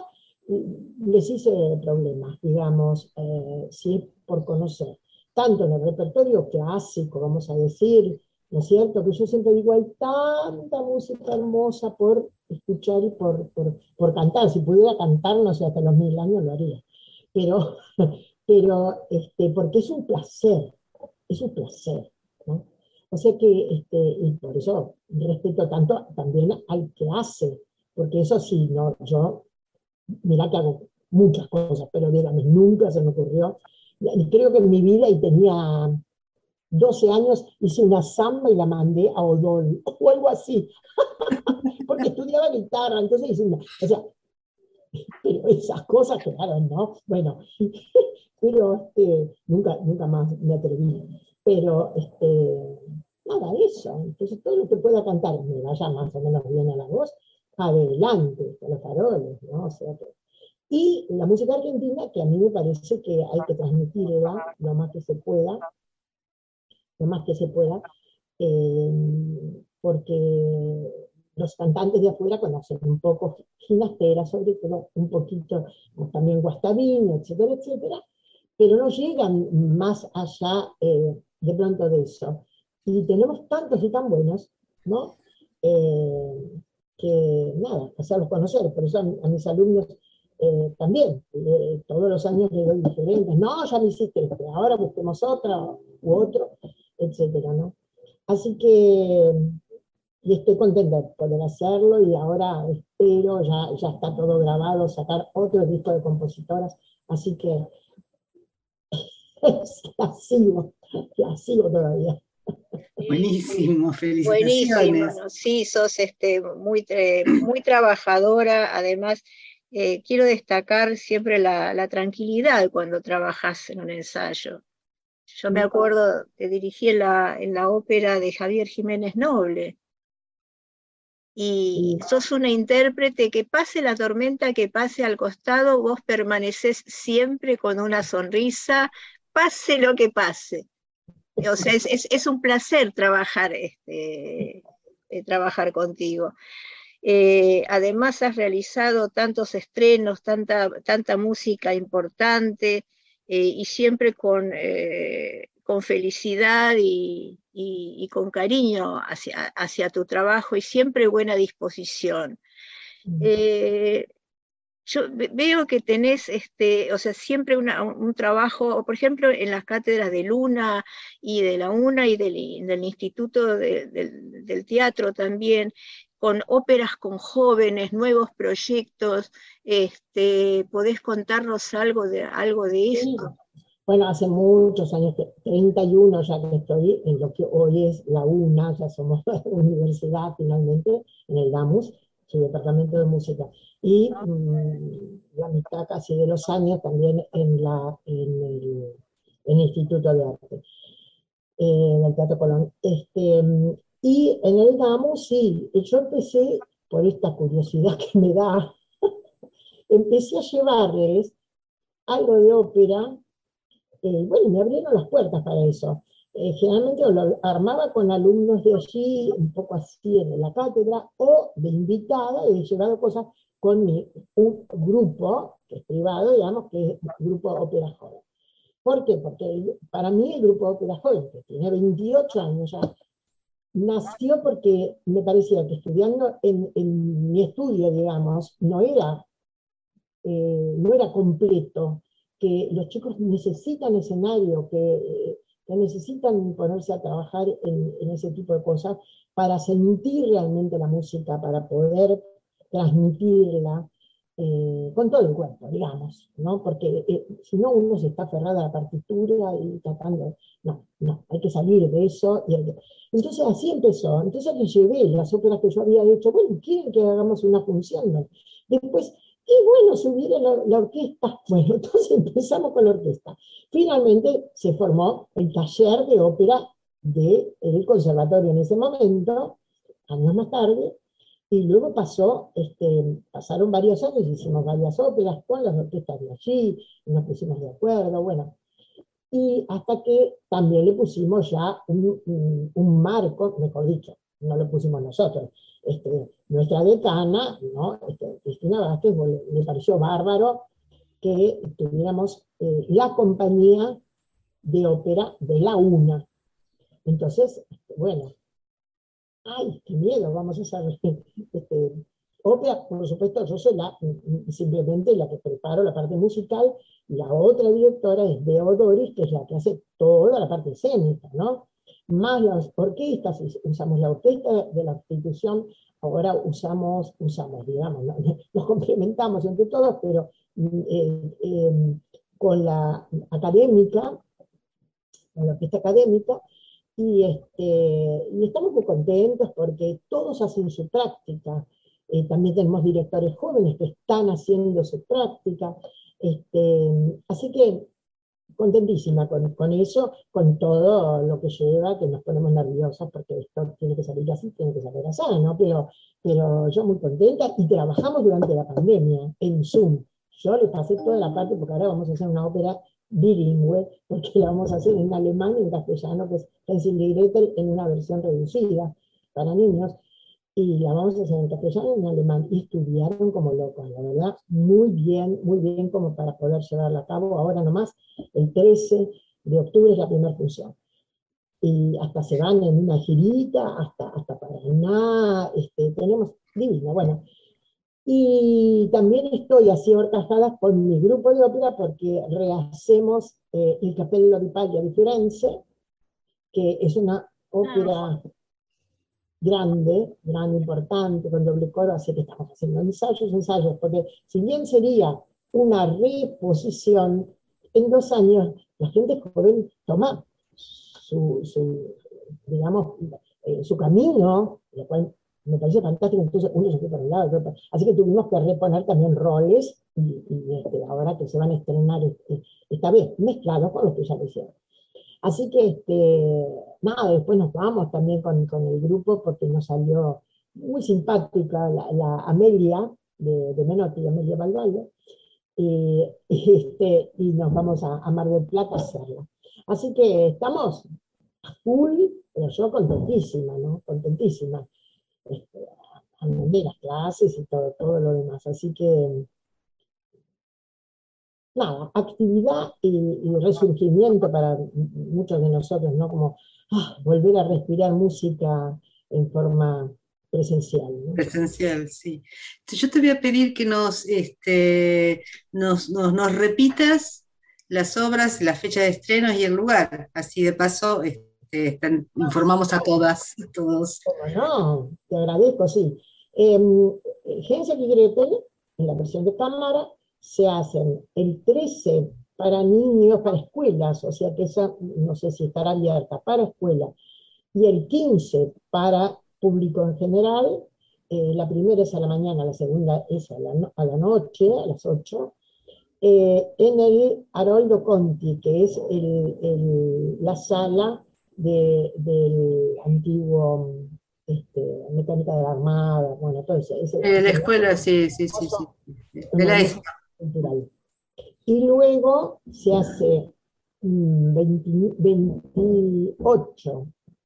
les hice problemas, digamos, eh, sí, por conocer. Tanto en el repertorio clásico, vamos a decir, ¿no es cierto? Que yo siempre digo, hay tanta música hermosa por escuchar y por, por, por cantar. Si pudiera cantar, no sé, hasta los mil años lo haría. Pero, pero este, porque es un placer, es un placer, ¿no? O sea que, este, y por eso respeto tanto también al que hace, porque eso sí, no, yo, mirá que hago muchas cosas, pero dígame, nunca se me ocurrió, y creo que en mi vida, y tenía doce años, hice una samba y la mandé a Odol, o algo así, porque estudiaba guitarra, entonces hice una, o sea, pero esas cosas quedaron, ¿no? Bueno, pero este, nunca, nunca más me atreví. Pero, este, nada, eso. Entonces, todo lo que pueda cantar, me vaya más o menos bien a la voz, adelante, con los faroles, ¿no? O sea que, y la música argentina, que a mí me parece que hay que transmitirla lo más que se pueda, lo más que se pueda, eh, porque los cantantes de afuera conocen un poco Ginastera, sobre todo un poquito también Guastavino, etcétera, etcétera, pero no llegan más allá eh, de pronto de eso. Y tenemos tantos y tan buenos, ¿no? Eh, que nada, hacerlos conocer. Por eso a, a mis alumnos eh, también, eh, todos los años les doy diferentes. No, ya me hiciste este, ahora busquemos otra u otro, etcétera, ¿no? Así que, y estoy contenta de poder hacerlo, y ahora espero, ya, ya está todo grabado, sacar otro disco de compositoras, así que la sigo, la sigo todavía. Buenísimo, Buenísimo, felicitaciones. ¿no? Sí, sos este, muy, eh, muy trabajadora, además eh, quiero destacar siempre la, la tranquilidad cuando trabajas en un ensayo. Yo me acuerdo, te dirigí en la, en la ópera de Javier Jiménez Noble, y sos una intérprete que pase la tormenta que pase al costado, vos permaneces siempre con una sonrisa, pase lo que pase. O sea, es, es, es un placer trabajar, este, eh, trabajar contigo. Eh, además has realizado tantos estrenos, tanta, tanta música importante, eh, y siempre con, eh, con felicidad y, y, y, con cariño hacia, hacia tu trabajo, y siempre buena disposición. Eh, yo veo que tenés, este, o sea, siempre una, un trabajo, por ejemplo, en las cátedras de Luna y de la UNA y del, del Instituto de, del, del Teatro también, con óperas con jóvenes, nuevos proyectos. Este, ¿podés contarnos algo de, algo de esto? Sí. Bueno, hace muchos años, treinta y uno ya que estoy en lo que hoy es la UNA, ya somos universidad finalmente, en el DAMUS, su departamento de música. Y mmm, la mitad casi de los años también en, la, en, el, en el Instituto de Arte, eh, en el Teatro Colón. Este, y en el DAMUS, sí, yo empecé, por esta curiosidad que me da, empecé a llevarles algo de ópera. Eh, bueno, me abrieron las puertas para eso. Eh, generalmente lo armaba con alumnos de allí, un poco así en la cátedra, o de invitada, y he llevado cosas con mi, un grupo, que es privado, digamos, que es el Grupo Ópera Joven. ¿Por qué? Porque el, para mí el Grupo Ópera Joven, que tiene veintiocho años ya, nació porque me parecía que estudiando en, en mi estudio, digamos, no era, eh, no era completo, que los chicos necesitan escenario, que, que necesitan ponerse a trabajar en, en ese tipo de cosas para sentir realmente la música, para poder transmitirla eh, con todo el cuerpo, digamos, ¿no? Porque eh, si no uno se está aferrado a la partitura y tratando, no, no, hay que salir de eso. Y hay que... Entonces así empezó, entonces les llevé las óperas que yo había hecho, bueno, quieren que hagamos una función, ¿no? Después, y bueno, subir la, la orquesta. Bueno, entonces empezamos con la orquesta. Finalmente se formó el taller de ópera del conservatorio en ese momento, años más tarde, y luego pasó, este, pasaron varios años, hicimos varias óperas con las orquestas de allí, nos pusimos de acuerdo, bueno, y hasta que también le pusimos ya un, un, un marco, mejor dicho, no lo pusimos nosotros, este, nuestra decana, ¿no? Este, Cristina Vázquez, le, le pareció bárbaro que tuviéramos eh, la compañía de ópera de la UNA. Entonces, este, bueno, ay, qué miedo, vamos a hacer, este, ópera, por supuesto, yo soy la, simplemente la que preparo la parte musical, la otra directora es Beo Doris, que es la que hace toda la parte escénica, ¿no? Más las orquestas, usamos la orquesta de la institución, ahora usamos, usamos, digamos, ¿no? Nos complementamos entre todos, pero eh, eh, con la académica, con la orquesta académica, y, este, y estamos muy contentos porque todos hacen su práctica. Eh, también tenemos directores jóvenes que están haciendo su práctica. Este, así que contentísima con, con eso, con todo lo que lleva, que nos ponemos nerviosas porque esto tiene que salir así, tiene que salir así, ¿no? Pero, pero yo muy contenta, y trabajamos durante la pandemia en Zoom. Yo le pasé toda la parte, porque ahora vamos a hacer una ópera bilingüe, porque la vamos a hacer en alemán y en castellano, que es Hansel y Gretel en una versión reducida para niños, y la vamos a hacer en castellano y en alemán, y estudiaron como locos, la verdad, muy bien, muy bien como para poder llevarla a cabo. Ahora nomás, el trece de octubre es la primera función, y hasta se van en una girita, hasta, hasta Paraná, este, tenemos divino, bueno. Y también estoy así horcajadas con mi grupo de ópera, porque rehacemos eh, Il Cappello di Paglia di Firenze, que es una ópera grande, grande, importante, con doble coro, así que estamos haciendo ensayos, ensayos, porque si bien sería una reposición, en dos años la gente joven toma su, su digamos, eh, su camino, lo cual me parece fantástico. Entonces uno se fue para un lado, otro para... así que tuvimos que reponer también roles, y, y este, ahora que se van a estrenar este, esta vez, mezclados con los que ya lo hicieron. Así que, este, nada, después nos vamos también con, con el grupo, porque nos salió muy simpática la, la Amelia, de, de Menotti, Amelia Balballo, y, y, este, y nos vamos a, a Mar del Plata a hacerla. Así que estamos a full, pero yo contentísima, ¿no? Contentísima. Este, a las clases y todo, todo lo demás. Así que, nada, actividad y, y resurgimiento para muchos de nosotros, ¿no? Como ah, volver a respirar música en forma presencial, ¿no? Presencial, sí. Entonces, yo te voy a pedir que nos, este, nos, nos, nos repitas las obras, la fecha de estrenos y el lugar. Así de paso este, están, informamos a todas, a todos. ¿Cómo no? Te agradezco, sí. Eh, Hansel y Gretel, en la versión de cámara, se hacen el trece para niños, para escuelas, o sea que esa no sé si estará abierta para escuelas, y el quince para público en general. Eh, la primera es a la mañana, la segunda es a la, no, a la noche, a las ocho, eh, en el Haroldo Conti, que es el, el, la sala de, del antiguo este, mecánica de la Armada, bueno, todo ese, ese, Eh, la ese escuela, sí, sí, sí, sí. De la ESPA. cultural. Y luego se hace mmm, veinte, veintiocho,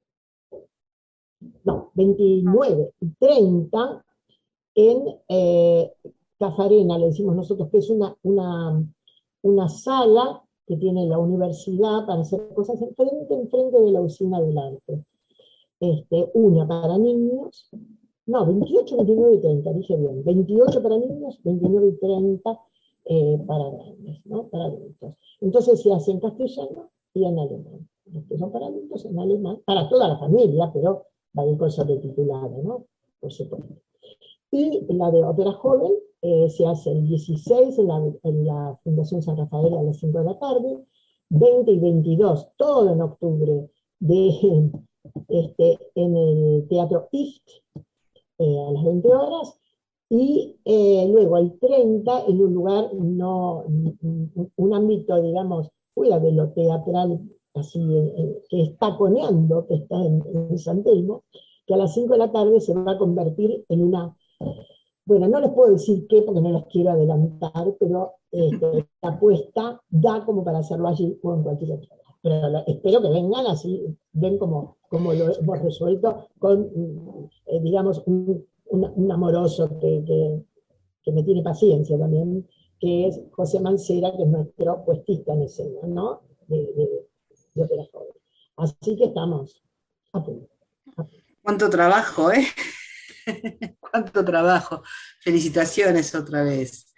no, veintinueve y treinta en eh, Cafarena, le decimos nosotros, que es una, una, una sala que tiene la universidad para hacer cosas enfrente, enfrente de la usina del arte. Este, una para niños, no, veintiocho, veintinueve y treinta, dije bien, veintiocho para niños, veintinueve y treinta eh, para grandes, ¿no? Para adultos. Entonces se hace en castellano y en alemán. Los que son para adultos en alemán, para toda la familia, pero va a ir con sobretitulado, ¿no? Por supuesto. Y la de ópera joven eh, se hace el dieciséis en la, en la Fundación San Rafael a las cinco de la tarde, veinte y veintidós, todo en octubre, de, este, en el Teatro I F T, eh, a las veinte horas, y eh, luego el treinta en un lugar, no, un ámbito, digamos, fuera de lo teatral, así, eh, que está coneando, que está en, en San Telmo, que a las cinco de la tarde se va a convertir en una, bueno, no les puedo decir qué porque no les quiero adelantar, pero este, la apuesta da como para hacerlo allí o en cualquier otro lugar. Pero lo, espero que vengan así, ven como, como lo hemos resuelto con, eh, digamos, un, un, un amoroso que, que, que me tiene paciencia también, que es José Mancera, que es nuestro puestista en escena, ¿no? De, de, de ópera joven. Así que estamos a punto. Cuánto trabajo, ¿eh? Cuánto trabajo. Felicitaciones otra vez.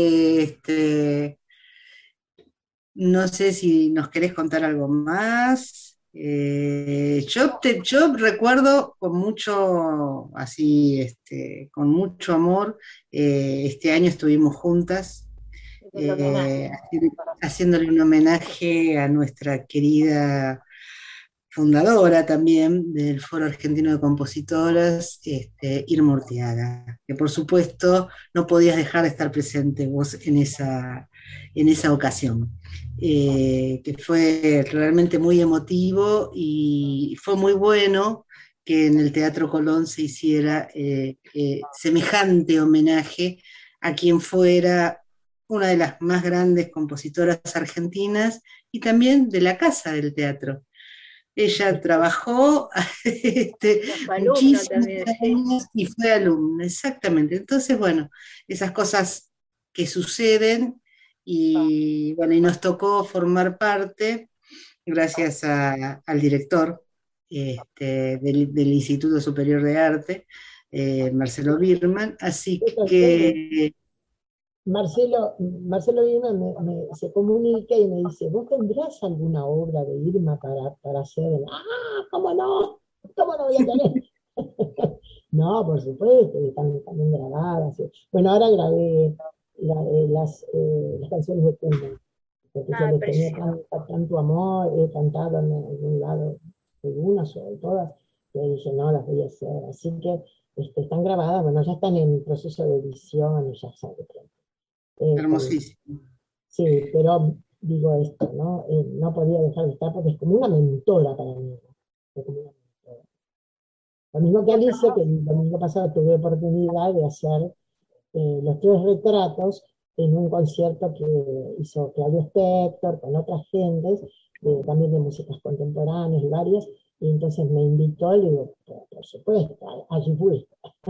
Este, no sé si nos querés contar algo más. Eh, yo, te, yo recuerdo con mucho, así, este, con mucho amor, eh, este año estuvimos juntas, El homenaje. eh, haciéndole un homenaje a nuestra querida fundadora también del Foro Argentino de Compositoras, este, Irma Urteaga, que por supuesto no podías dejar de estar presente vos en esa, en esa ocasión, eh, que fue realmente muy emotivo y fue muy bueno que en el Teatro Colón se hiciera eh, eh, semejante homenaje a quien fuera una de las más grandes compositoras argentinas y también de la Casa del Teatro. Ella trabajó este, muchísimos años y fue alumna, exactamente. Entonces, bueno, esas cosas que suceden y bueno, y nos tocó formar parte, gracias a, al director este, del, del Instituto Superior de Arte, eh, Marcelo Birman, así que... Marcelo, Marcelo Irma me, me, se comunica y me dice, ¿vos tendrás alguna obra de Irma para, para hacer? Ah, ¿cómo no? ¿Cómo no voy a tener? No, por supuesto, están también grabadas. Bueno, ahora grabé la, eh, las, eh, las canciones de Puma, porque ah, yo le tenía tanto, tanto amor, he cantado en algún lado, algunas o todas, que dije, no, las voy a hacer. Así que este, están grabadas, bueno, ya están en proceso de edición y ya sabe. Eh, Hermosísimo. Sí, pero digo esto, ¿no? Eh, no podía dejar de estar porque es como una mentora para mí. Es como una mentora. Lo mismo que Alicia, que el domingo pasado tuve oportunidad de hacer eh, los tres retratos en un concierto que hizo Claudio Spector con otras gentes, eh, también de músicas contemporáneas y varias, y entonces me invitó y le digo, por, por supuesto, allí fui.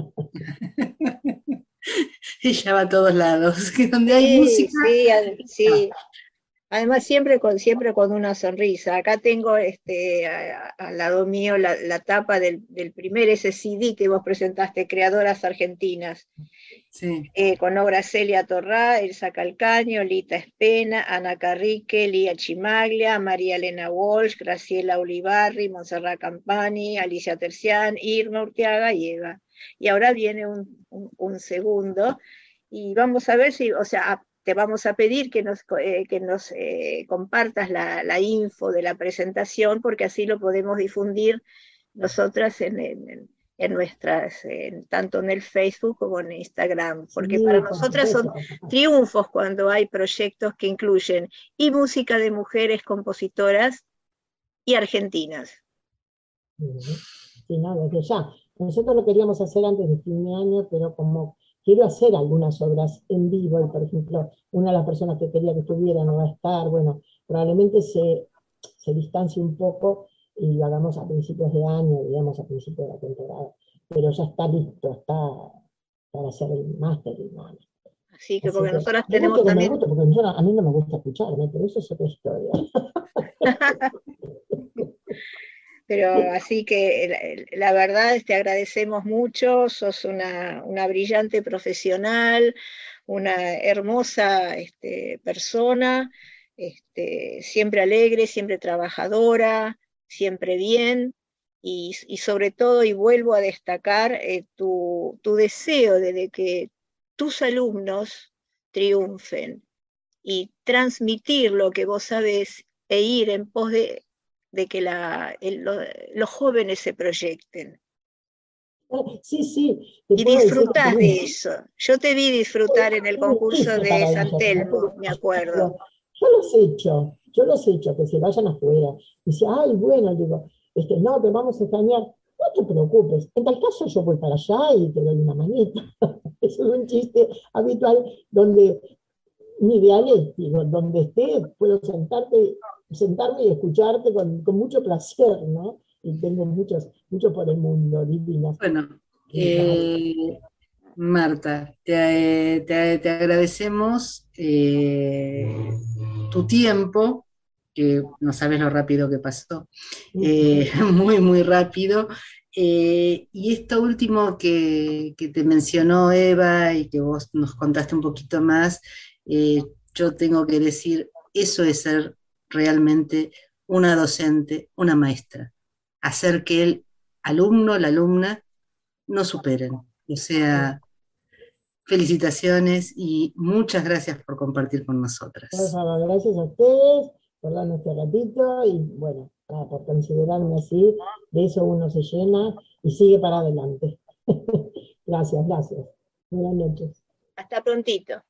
Ella va a todos lados, que donde sí, hay música. Sí, sí. Además, siempre con, siempre con una sonrisa. Acá tengo este, a, al lado mío la, la tapa del, del primer ese C D que vos presentaste, Creadoras Argentinas. Sí. Eh, con obra Celia Torrá, Elsa Calcaño, Lita Espena, Ana Carrique, Lía Chimaglia, María Elena Walsh, Graciela Ulibarri, Montserrat Campani, Alicia Tercián, Irma Urteaga y Eva. Y ahora viene un, un, un segundo, y vamos a ver si, o sea, te vamos a pedir que nos, eh, que nos eh, compartas la, la info de la presentación, porque así lo podemos difundir nosotras en, en, en nuestras, en, tanto en el Facebook como en Instagram, porque sí, para nosotras son triunfos cuando hay proyectos que incluyen y música de mujeres compositoras y argentinas. Sí, no, desde ya. Nosotros lo queríamos hacer antes de fin de año, pero como quiero hacer algunas obras en vivo, y por ejemplo, una de las personas que quería que estuviera no va a estar, bueno, probablemente se, se distancie un poco y lo hagamos a principios de año, digamos a principios de la temporada, pero ya está listo, está para hacer el máster y nada. Así que, porque nosotros tenemos también... Gusta, porque yo, a mí no me gusta escucharme, pero eso es otra historia. Pero así que la, la verdad te agradecemos mucho, sos una, una brillante profesional, una hermosa este, persona, este, siempre alegre, siempre trabajadora, siempre bien, y, y sobre todo, y vuelvo a destacar, eh, tu, tu deseo de, de que tus alumnos triunfen y transmitir lo que vos sabés e ir en pos de de que la, el, lo, los jóvenes se proyecten. Sí, sí. Y disfrutás de eso. Yo te vi disfrutar en el concurso de San Telmo, me acuerdo. Yo los he hecho, yo los he hecho, que se vayan afuera. Dice, ay, bueno, digo, este, no, te vamos a extrañar. No te preocupes, en tal caso yo voy para allá y te doy una manita. Eso es un chiste habitual donde mi dialéctico, donde esté, puedo sentarte, sentarme y escucharte con, con mucho placer, ¿no? Y tengo muchos, muchos por el mundo, divinas. Bueno, eh, Marta, te, te, te agradecemos eh, tu tiempo, que no sabes lo rápido que pasó, eh, muy, muy rápido. Eh, y esto último que, que te mencionó Eva y que vos nos contaste un poquito más, eh, yo tengo que decir, eso es ser realmente una docente, una maestra, hacer que el alumno, la alumna, no superen. O sea, felicitaciones y muchas gracias por compartir con Por nosotras. favor, gracias a ustedes por darme este ratito y bueno, nada, por considerarme así, de eso uno se llena y sigue para adelante. Gracias, gracias. Buenas noches. Hasta prontito.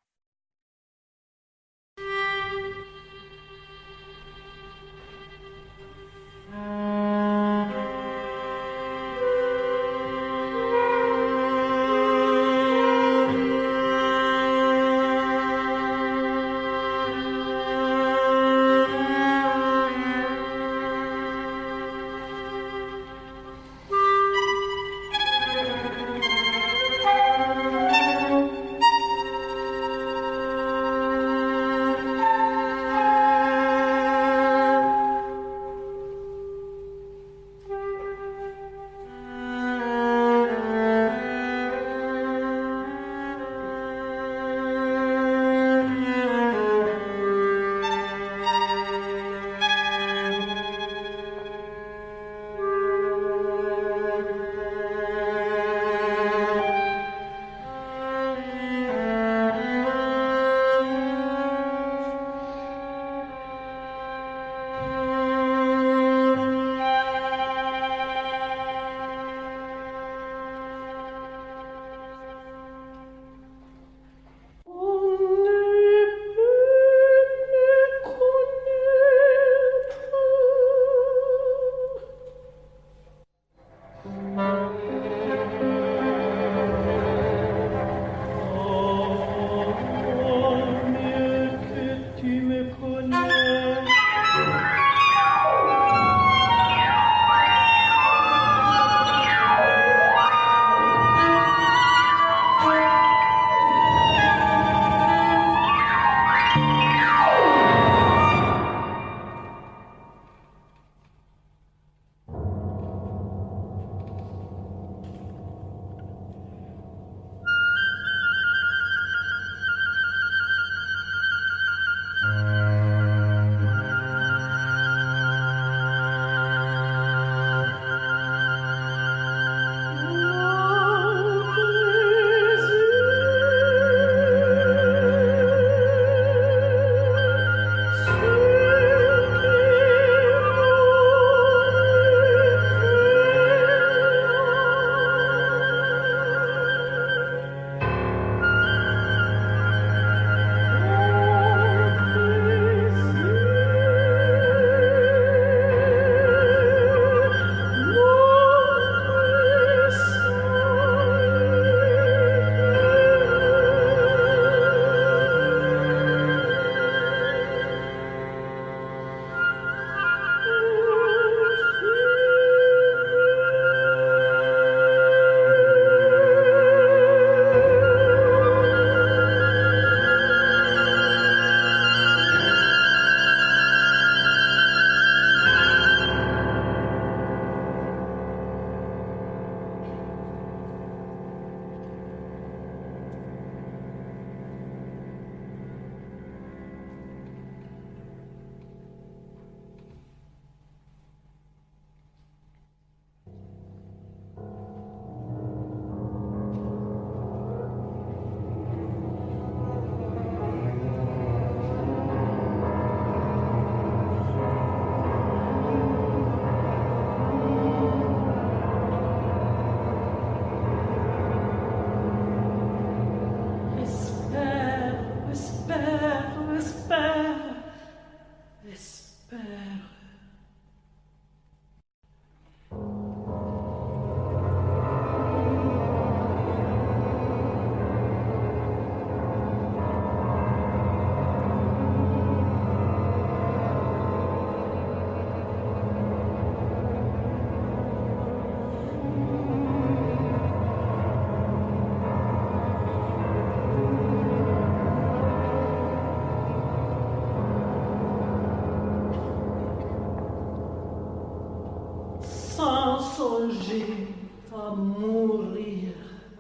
sans songer à mourir.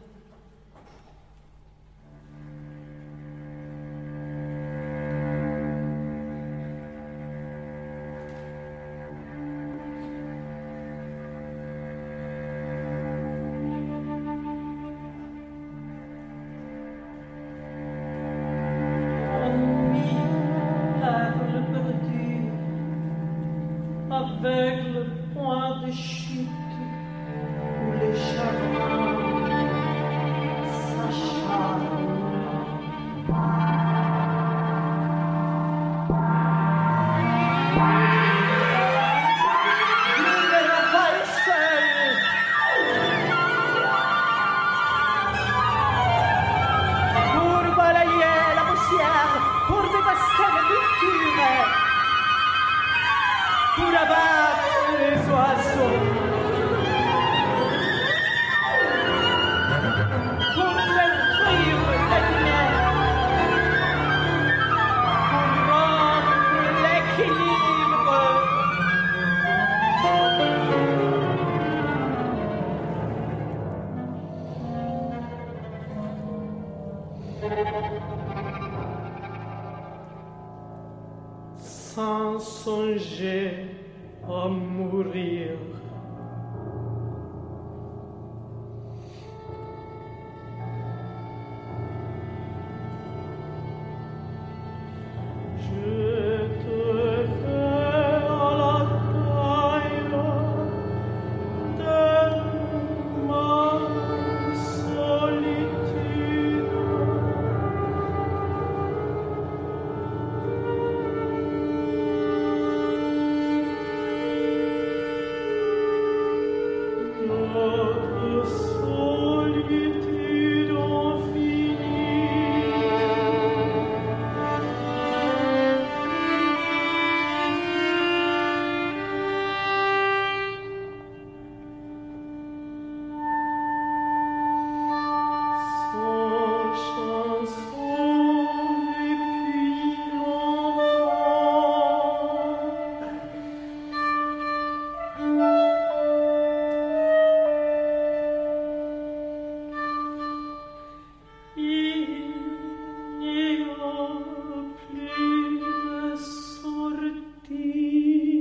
Avec le point de chute où les chagrins s'acharnent. Il ne va pas le seul. Pour balayer la poussière, pour dévaster la culture, pour abattre les oiseaux, pour détruire les lumières, pour rompre l'équilibre. Sans songer à mourir. Je te fais à la taille de ma solitude. Notre solitude infinie. Sans chanson depuis longtemps. Il n'y a plus de sortie.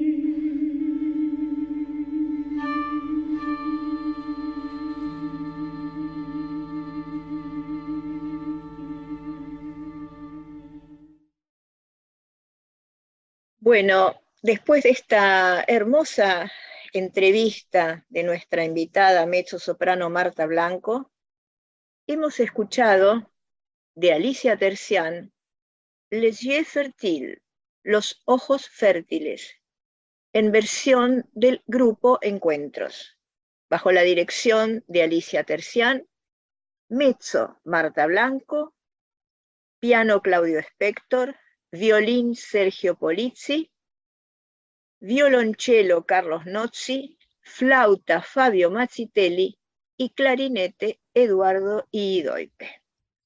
Bueno, después de esta hermosa entrevista de nuestra invitada mezzosoprano Marta Blanco, hemos escuchado de Alicia Terzian Les yeux fertiles, los ojos fértiles, en versión del grupo Encuentros, bajo la dirección de Alicia Terzian, mezzo Marta Blanco, piano Claudio Spector, violín Sergio Polizzi, violonchelo Carlos Nozzi, flauta Fabio Mazzitelli y clarinete Eduardo Idoipe.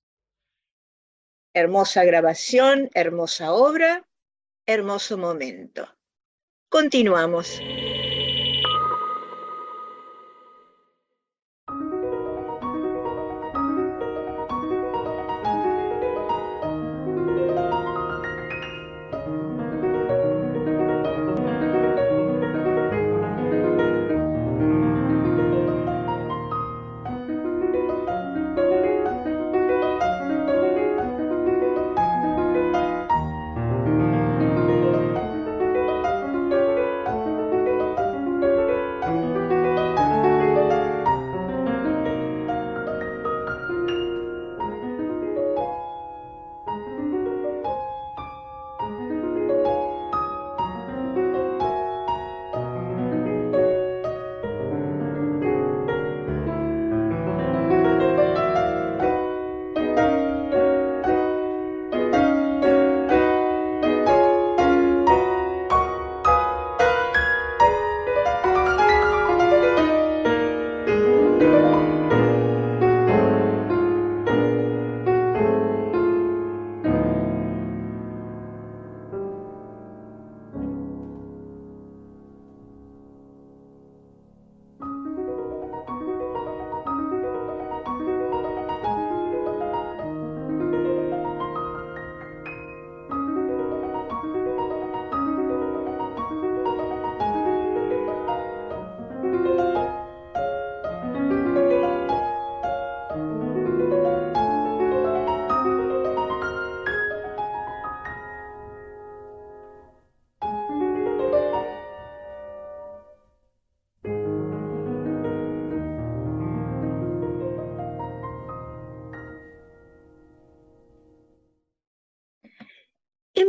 Hermosa grabación, hermosa obra, hermoso momento. Continuamos.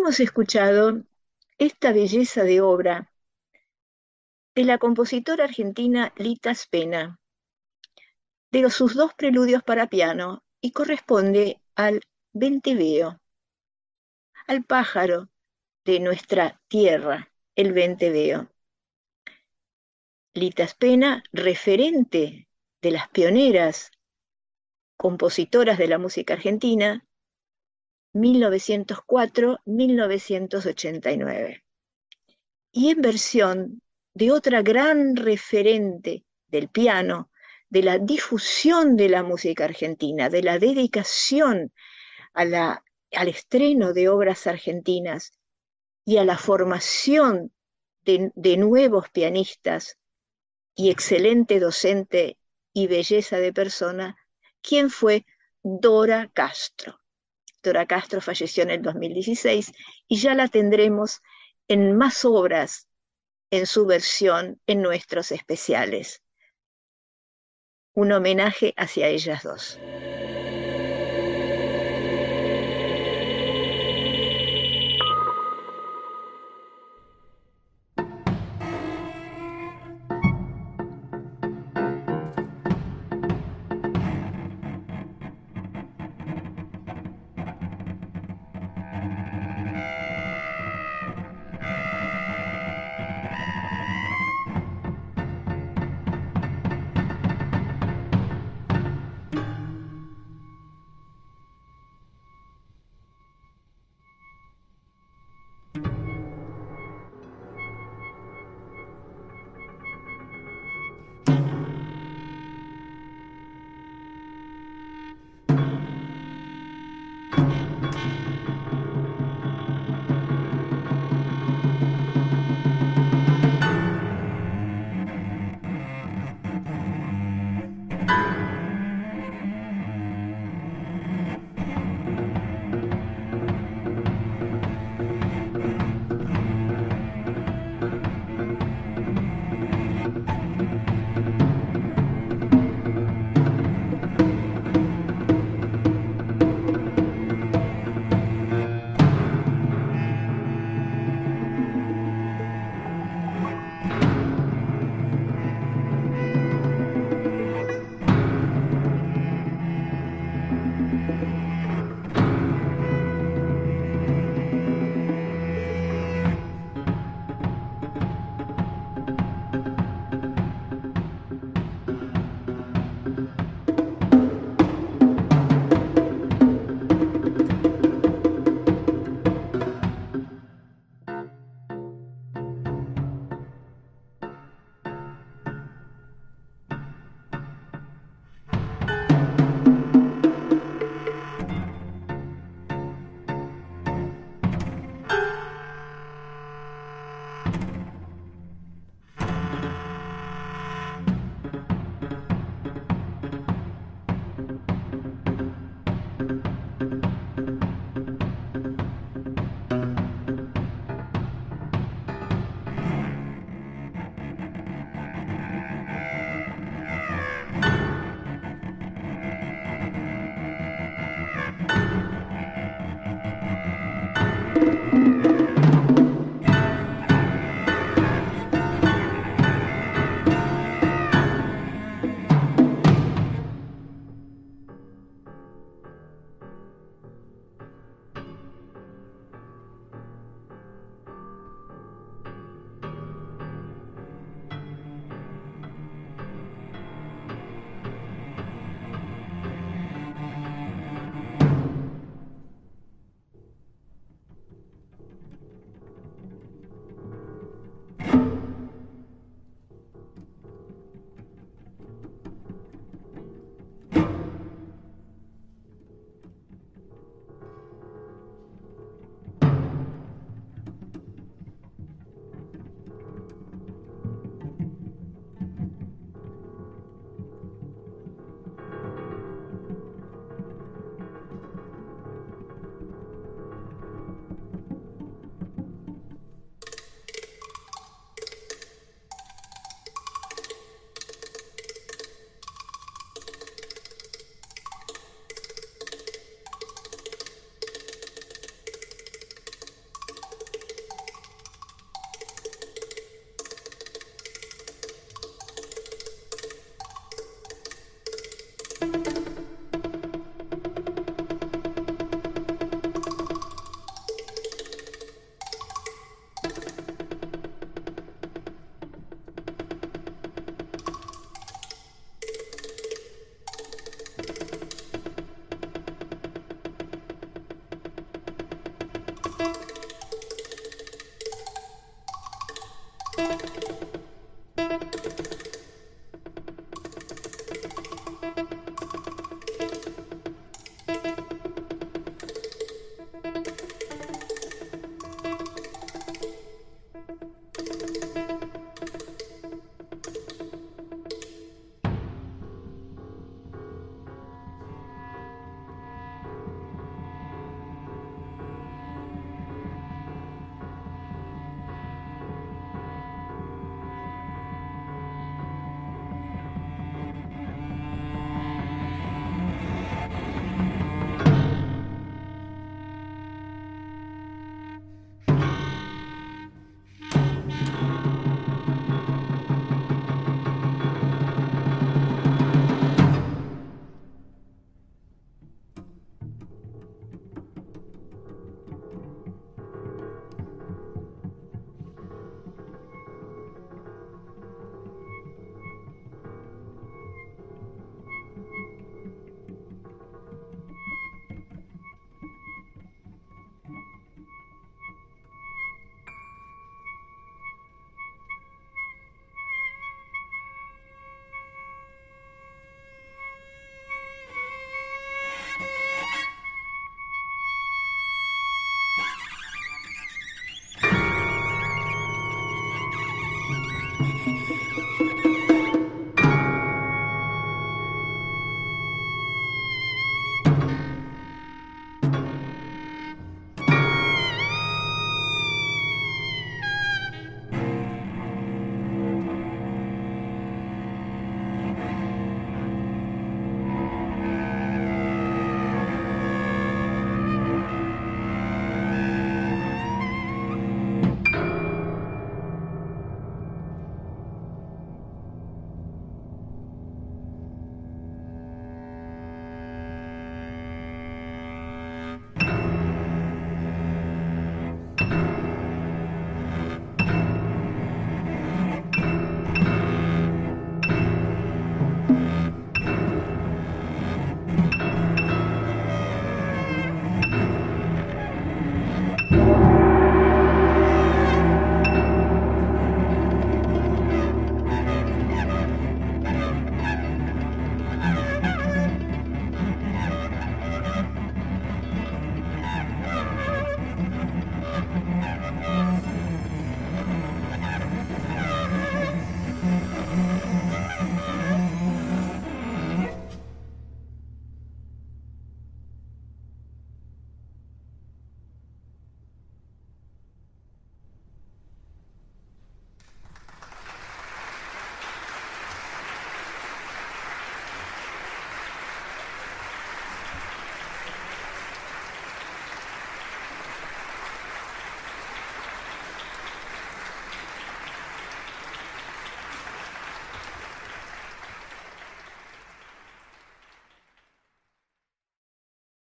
hemos escuchado esta belleza de obra de la compositora argentina Lita Spena, de los, sus dos preludios para piano, y corresponde al venteveo, al pájaro de nuestra tierra, el venteveo. Lita Spena, referente de las pioneras compositoras de la música argentina, mil novecientos cuatro a mil novecientos ochenta y nueve. Y en versión de otra gran referente del piano, de la difusión de la música argentina, de la dedicación a la, al estreno de obras argentinas y a la formación de, de nuevos pianistas y excelente docente y belleza de persona, quien fue Dora Castro. Dora Castro falleció en el dos mil dieciséis y ya la tendremos en más obras en su versión en nuestros especiales. Un homenaje hacia ellas dos.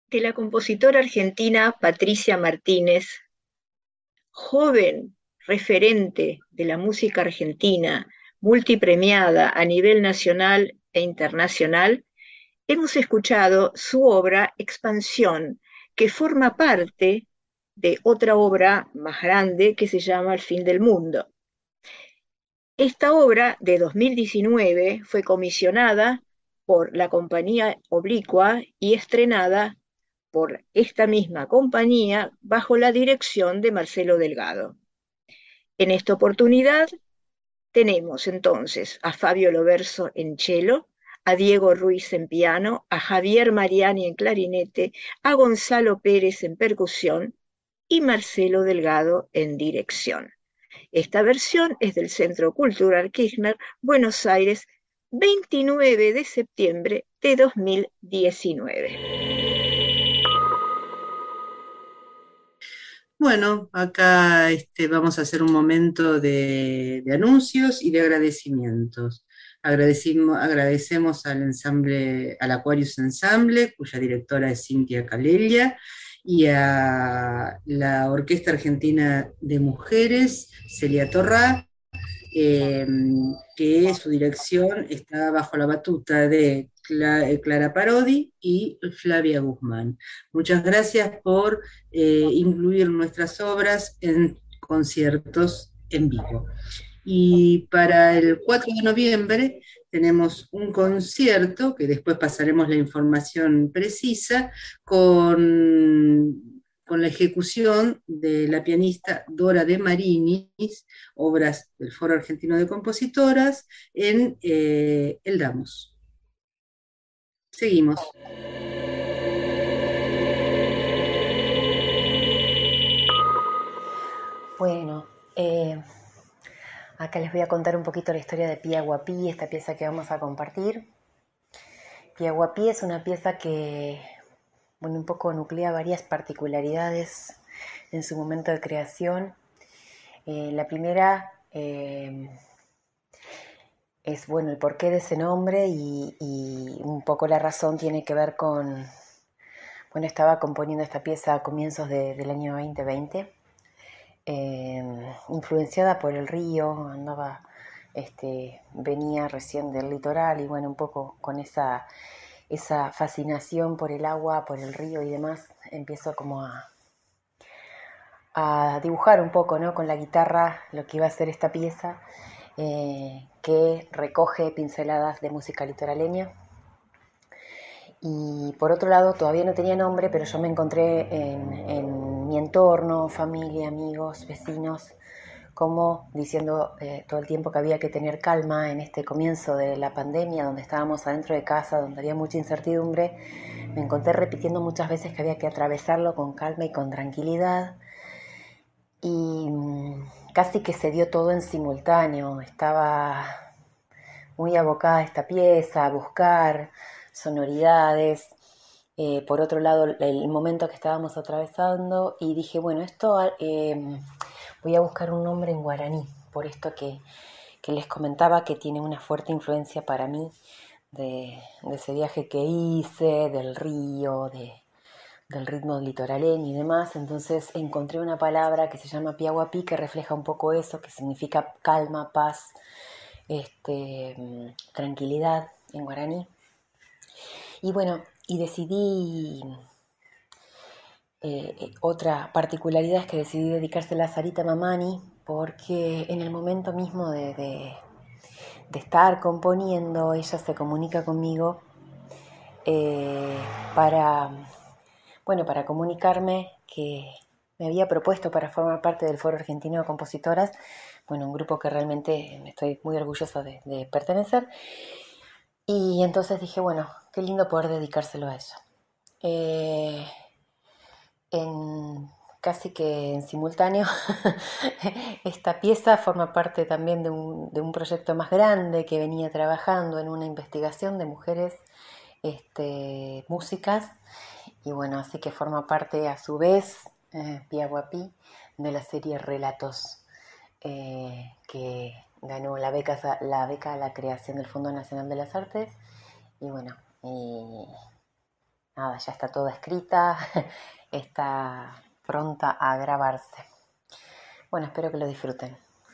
de la compositora argentina Patricia Martínez, joven referente de la música argentina, multipremiada a nivel nacional e internacional, hemos escuchado su obra Expansión, que forma parte de otra obra más grande que se llama El fin del mundo. Esta obra de dos mil diecinueve fue comisionada por la compañía Oblicua y estrenada por esta misma compañía bajo la dirección de Marcelo Delgado. En esta oportunidad tenemos entonces a Fabio Loverso en cello, a Diego Ruiz en piano, a Javier Mariani en clarinete, a Gonzalo Pérez en percusión y Marcelo Delgado en dirección. Esta versión es del Centro Cultural Kirchner, Buenos Aires, veintinueve de septiembre de dos mil diecinueve. Bueno, acá este, vamos a hacer un momento de, de anuncios y de agradecimientos. Agradecimos, agradecemos al ensamble, al Aquarius Ensemble, cuya directora es Cintia Calella, y a la Orquesta Argentina de Mujeres, Celia Torrá, eh, que su dirección está bajo la batuta de Clara Parodi y Flavia Guzmán. Muchas gracias por eh, incluir nuestras obras en conciertos en vivo. Y para el cuatro de noviembre tenemos un concierto, que después pasaremos la información precisa, con, con la ejecución de la pianista Dora De Marinis, obras del Foro Argentino de Compositoras, en eh, El Damos. Seguimos. Bueno, eh, acá les voy a contar un poquito la historia de Pía Guapí, esta pieza que vamos a compartir. Pía Guapí es una pieza que, bueno, un poco nuclea varias particularidades en su momento de creación. Eh, la primera eh, es, bueno, el porqué de ese nombre y, y un poco la razón tiene que ver con, bueno, estaba componiendo esta pieza a comienzos de, del año veinte veinte. Eh, influenciada por el río, andaba, este, venía recién del litoral y bueno, un poco con esa, esa fascinación por el agua, por el río y demás, empiezo como a, a dibujar un poco, ¿no? Con la guitarra lo que iba a ser esta pieza, eh, que recoge pinceladas de música litoraleña. Y por otro lado, todavía no tenía nombre, pero yo me encontré en, en mi entorno, familia, amigos, vecinos, como diciendo eh, todo el tiempo que había que tener calma en este comienzo de la pandemia, donde estábamos adentro de casa, donde había mucha incertidumbre. Me encontré repitiendo muchas veces que había que atravesarlo con calma y con tranquilidad. Y mmm, casi que se dio todo en simultáneo. Estaba muy abocada a esta pieza, a buscar sonoridades, eh, por otro lado el momento que estábamos atravesando, y dije, bueno, esto eh, voy a buscar un nombre en guaraní, por esto que, que les comentaba que tiene una fuerte influencia para mí de, de ese viaje que hice, del río, de, del ritmo litoraleño y demás. Entonces encontré una palabra que se llama Pía Guapí, que refleja un poco eso, que significa calma, paz, este, tranquilidad en guaraní. Y bueno, y decidí, eh, otra particularidad es que decidí dedicársela a Sarita Mamani, porque en el momento mismo de, de, de estar componiendo, ella se comunica conmigo eh, para, bueno, para comunicarme que me había propuesto para formar parte del Foro Argentino de Compositoras, bueno, un grupo que realmente estoy muy orgullosa de, de pertenecer. Y entonces dije, bueno, qué lindo poder dedicárselo a ella. Eh, en, casi que en simultáneo, esta pieza forma parte también de un, de un proyecto más grande que venía trabajando en una investigación de mujeres este, músicas. Y bueno, así que forma parte a su vez, eh, Pía Guapí, de la serie Relatos, eh, que ganó la beca, la beca a la creación del Fondo Nacional de las Artes. Y bueno, y nada, ya está toda escrita, está pronta a grabarse. Bueno, espero que lo disfruten.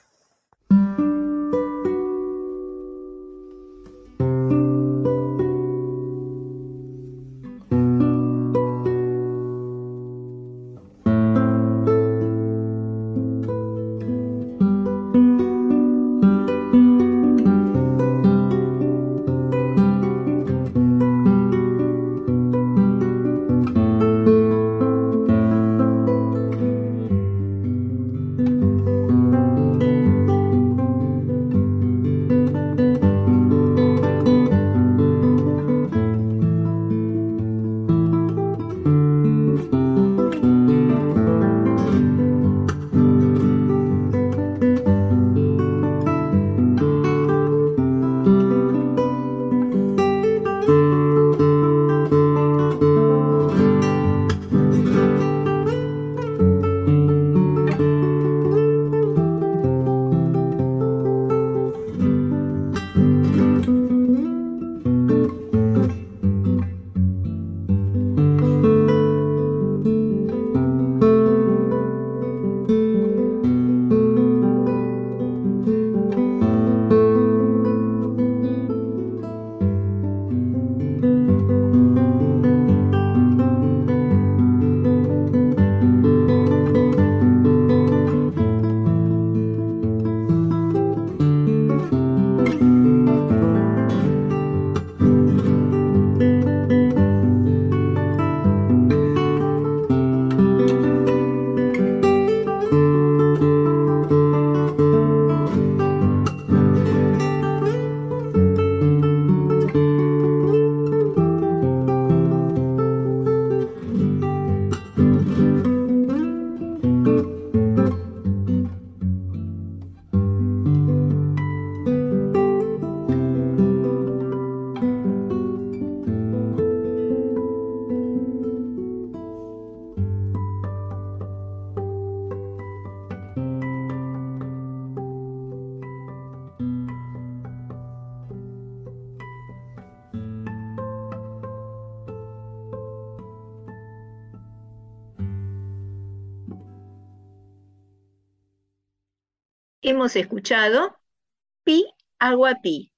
Hemos escuchado Pi Agua Pi,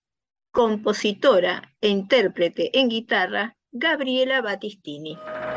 compositora e intérprete en guitarra, Gabriela Battistini.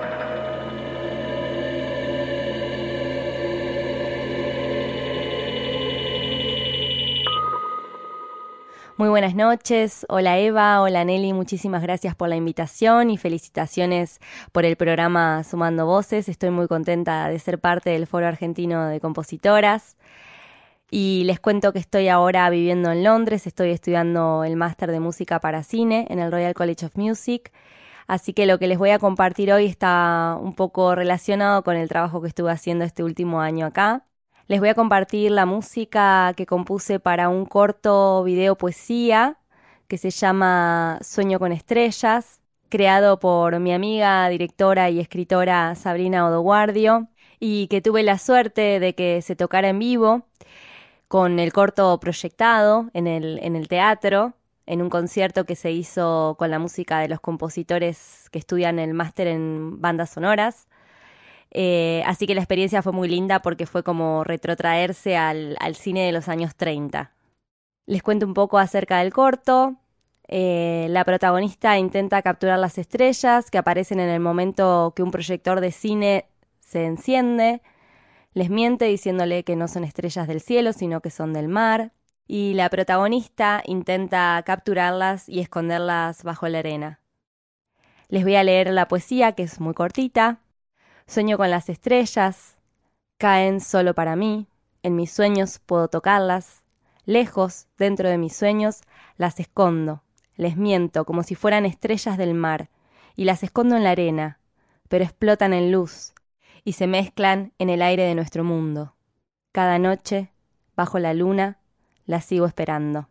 Muy buenas noches, hola Eva, hola Nelly, muchísimas gracias por la invitación y felicitaciones por el programa Sumando Voces. Estoy muy contenta de ser parte del Foro Argentino de Compositoras y les cuento que estoy ahora viviendo en Londres, estoy estudiando el máster de música para cine en el Royal College of Music, así que lo que les voy a compartir hoy está un poco relacionado con el trabajo que estuve haciendo este último año acá. Les voy a compartir la música que compuse para un corto video poesía que se llama Sueño con Estrellas, creado por mi amiga, directora y escritora Sabrina Odoguardio, y que tuve la suerte de que se tocara en vivo con el corto proyectado en el, en el teatro, en un concierto que se hizo con la música de los compositores que estudian el máster en bandas sonoras. Eh, así que la experiencia fue muy linda porque fue como retrotraerse al, al cine de los años treinta. Les cuento un poco acerca del corto. Eh, la protagonista intenta capturar las estrellas que aparecen en el momento que un proyector de cine se enciende. Les miente diciéndole que no son estrellas del cielo, sino que son del mar. Y la protagonista intenta capturarlas y esconderlas bajo la arena. Les voy a leer la poesía, que es muy cortita. Sueño con las estrellas, caen solo para mí, en mis sueños puedo tocarlas, lejos, dentro de mis sueños, las escondo, les miento como si fueran estrellas del mar, y las escondo en la arena, pero explotan en luz, y se mezclan en el aire de nuestro mundo. Cada noche, bajo la luna, las sigo esperando.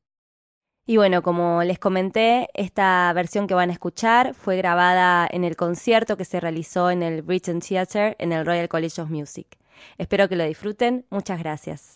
Y bueno, como les comenté, esta versión que van a escuchar fue grabada en el concierto que se realizó en el Britten Theatre en el Royal College of Music. Espero que lo disfruten. Muchas gracias.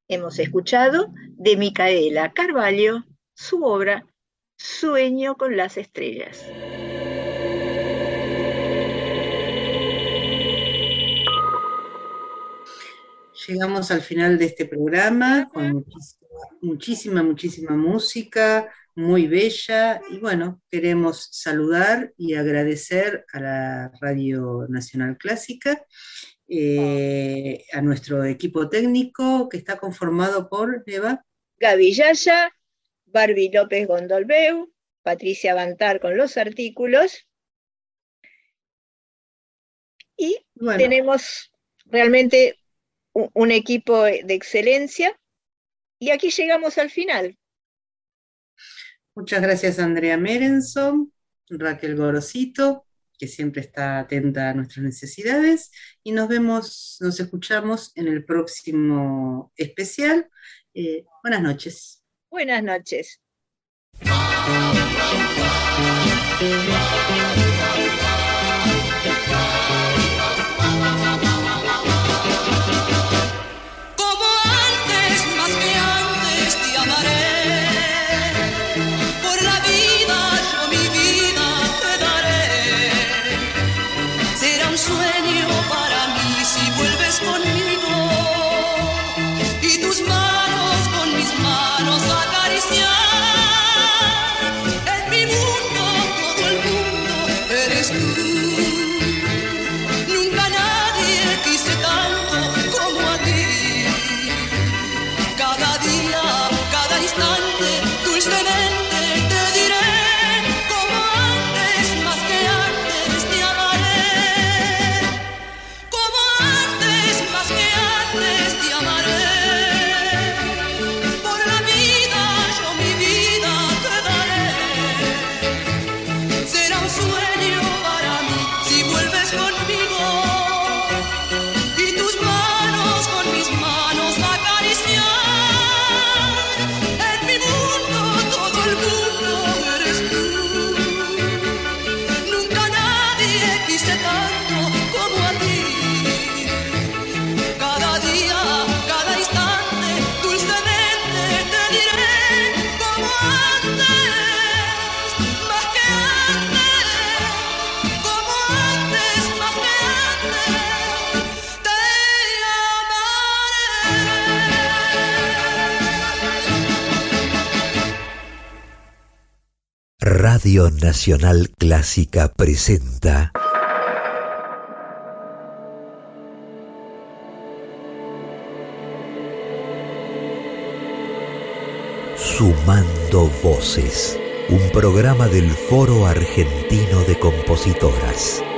hemos escuchado de Micaela Carvalho su obra Sueño con las estrellas. Llegamos al final de este programa con muchísima, muchísima, muchísima música, muy bella, y bueno, queremos saludar y agradecer a la Radio Nacional Clásica, eh, a nuestro equipo técnico que está conformado por Eva Gaby Yaya, Barbie López Gondolbeu, Patricia Bantar con los artículos, y bueno, tenemos realmente un, un equipo de excelencia, y aquí llegamos al final. Muchas gracias Andrea Merenson, Raquel Gorosito, que siempre está atenta a nuestras necesidades, y nos vemos, nos escuchamos en el próximo especial. Eh, buenas noches. Buenas noches. Radio Nacional Clásica presenta Sumando Voces, un programa del Foro Argentino de Compositoras.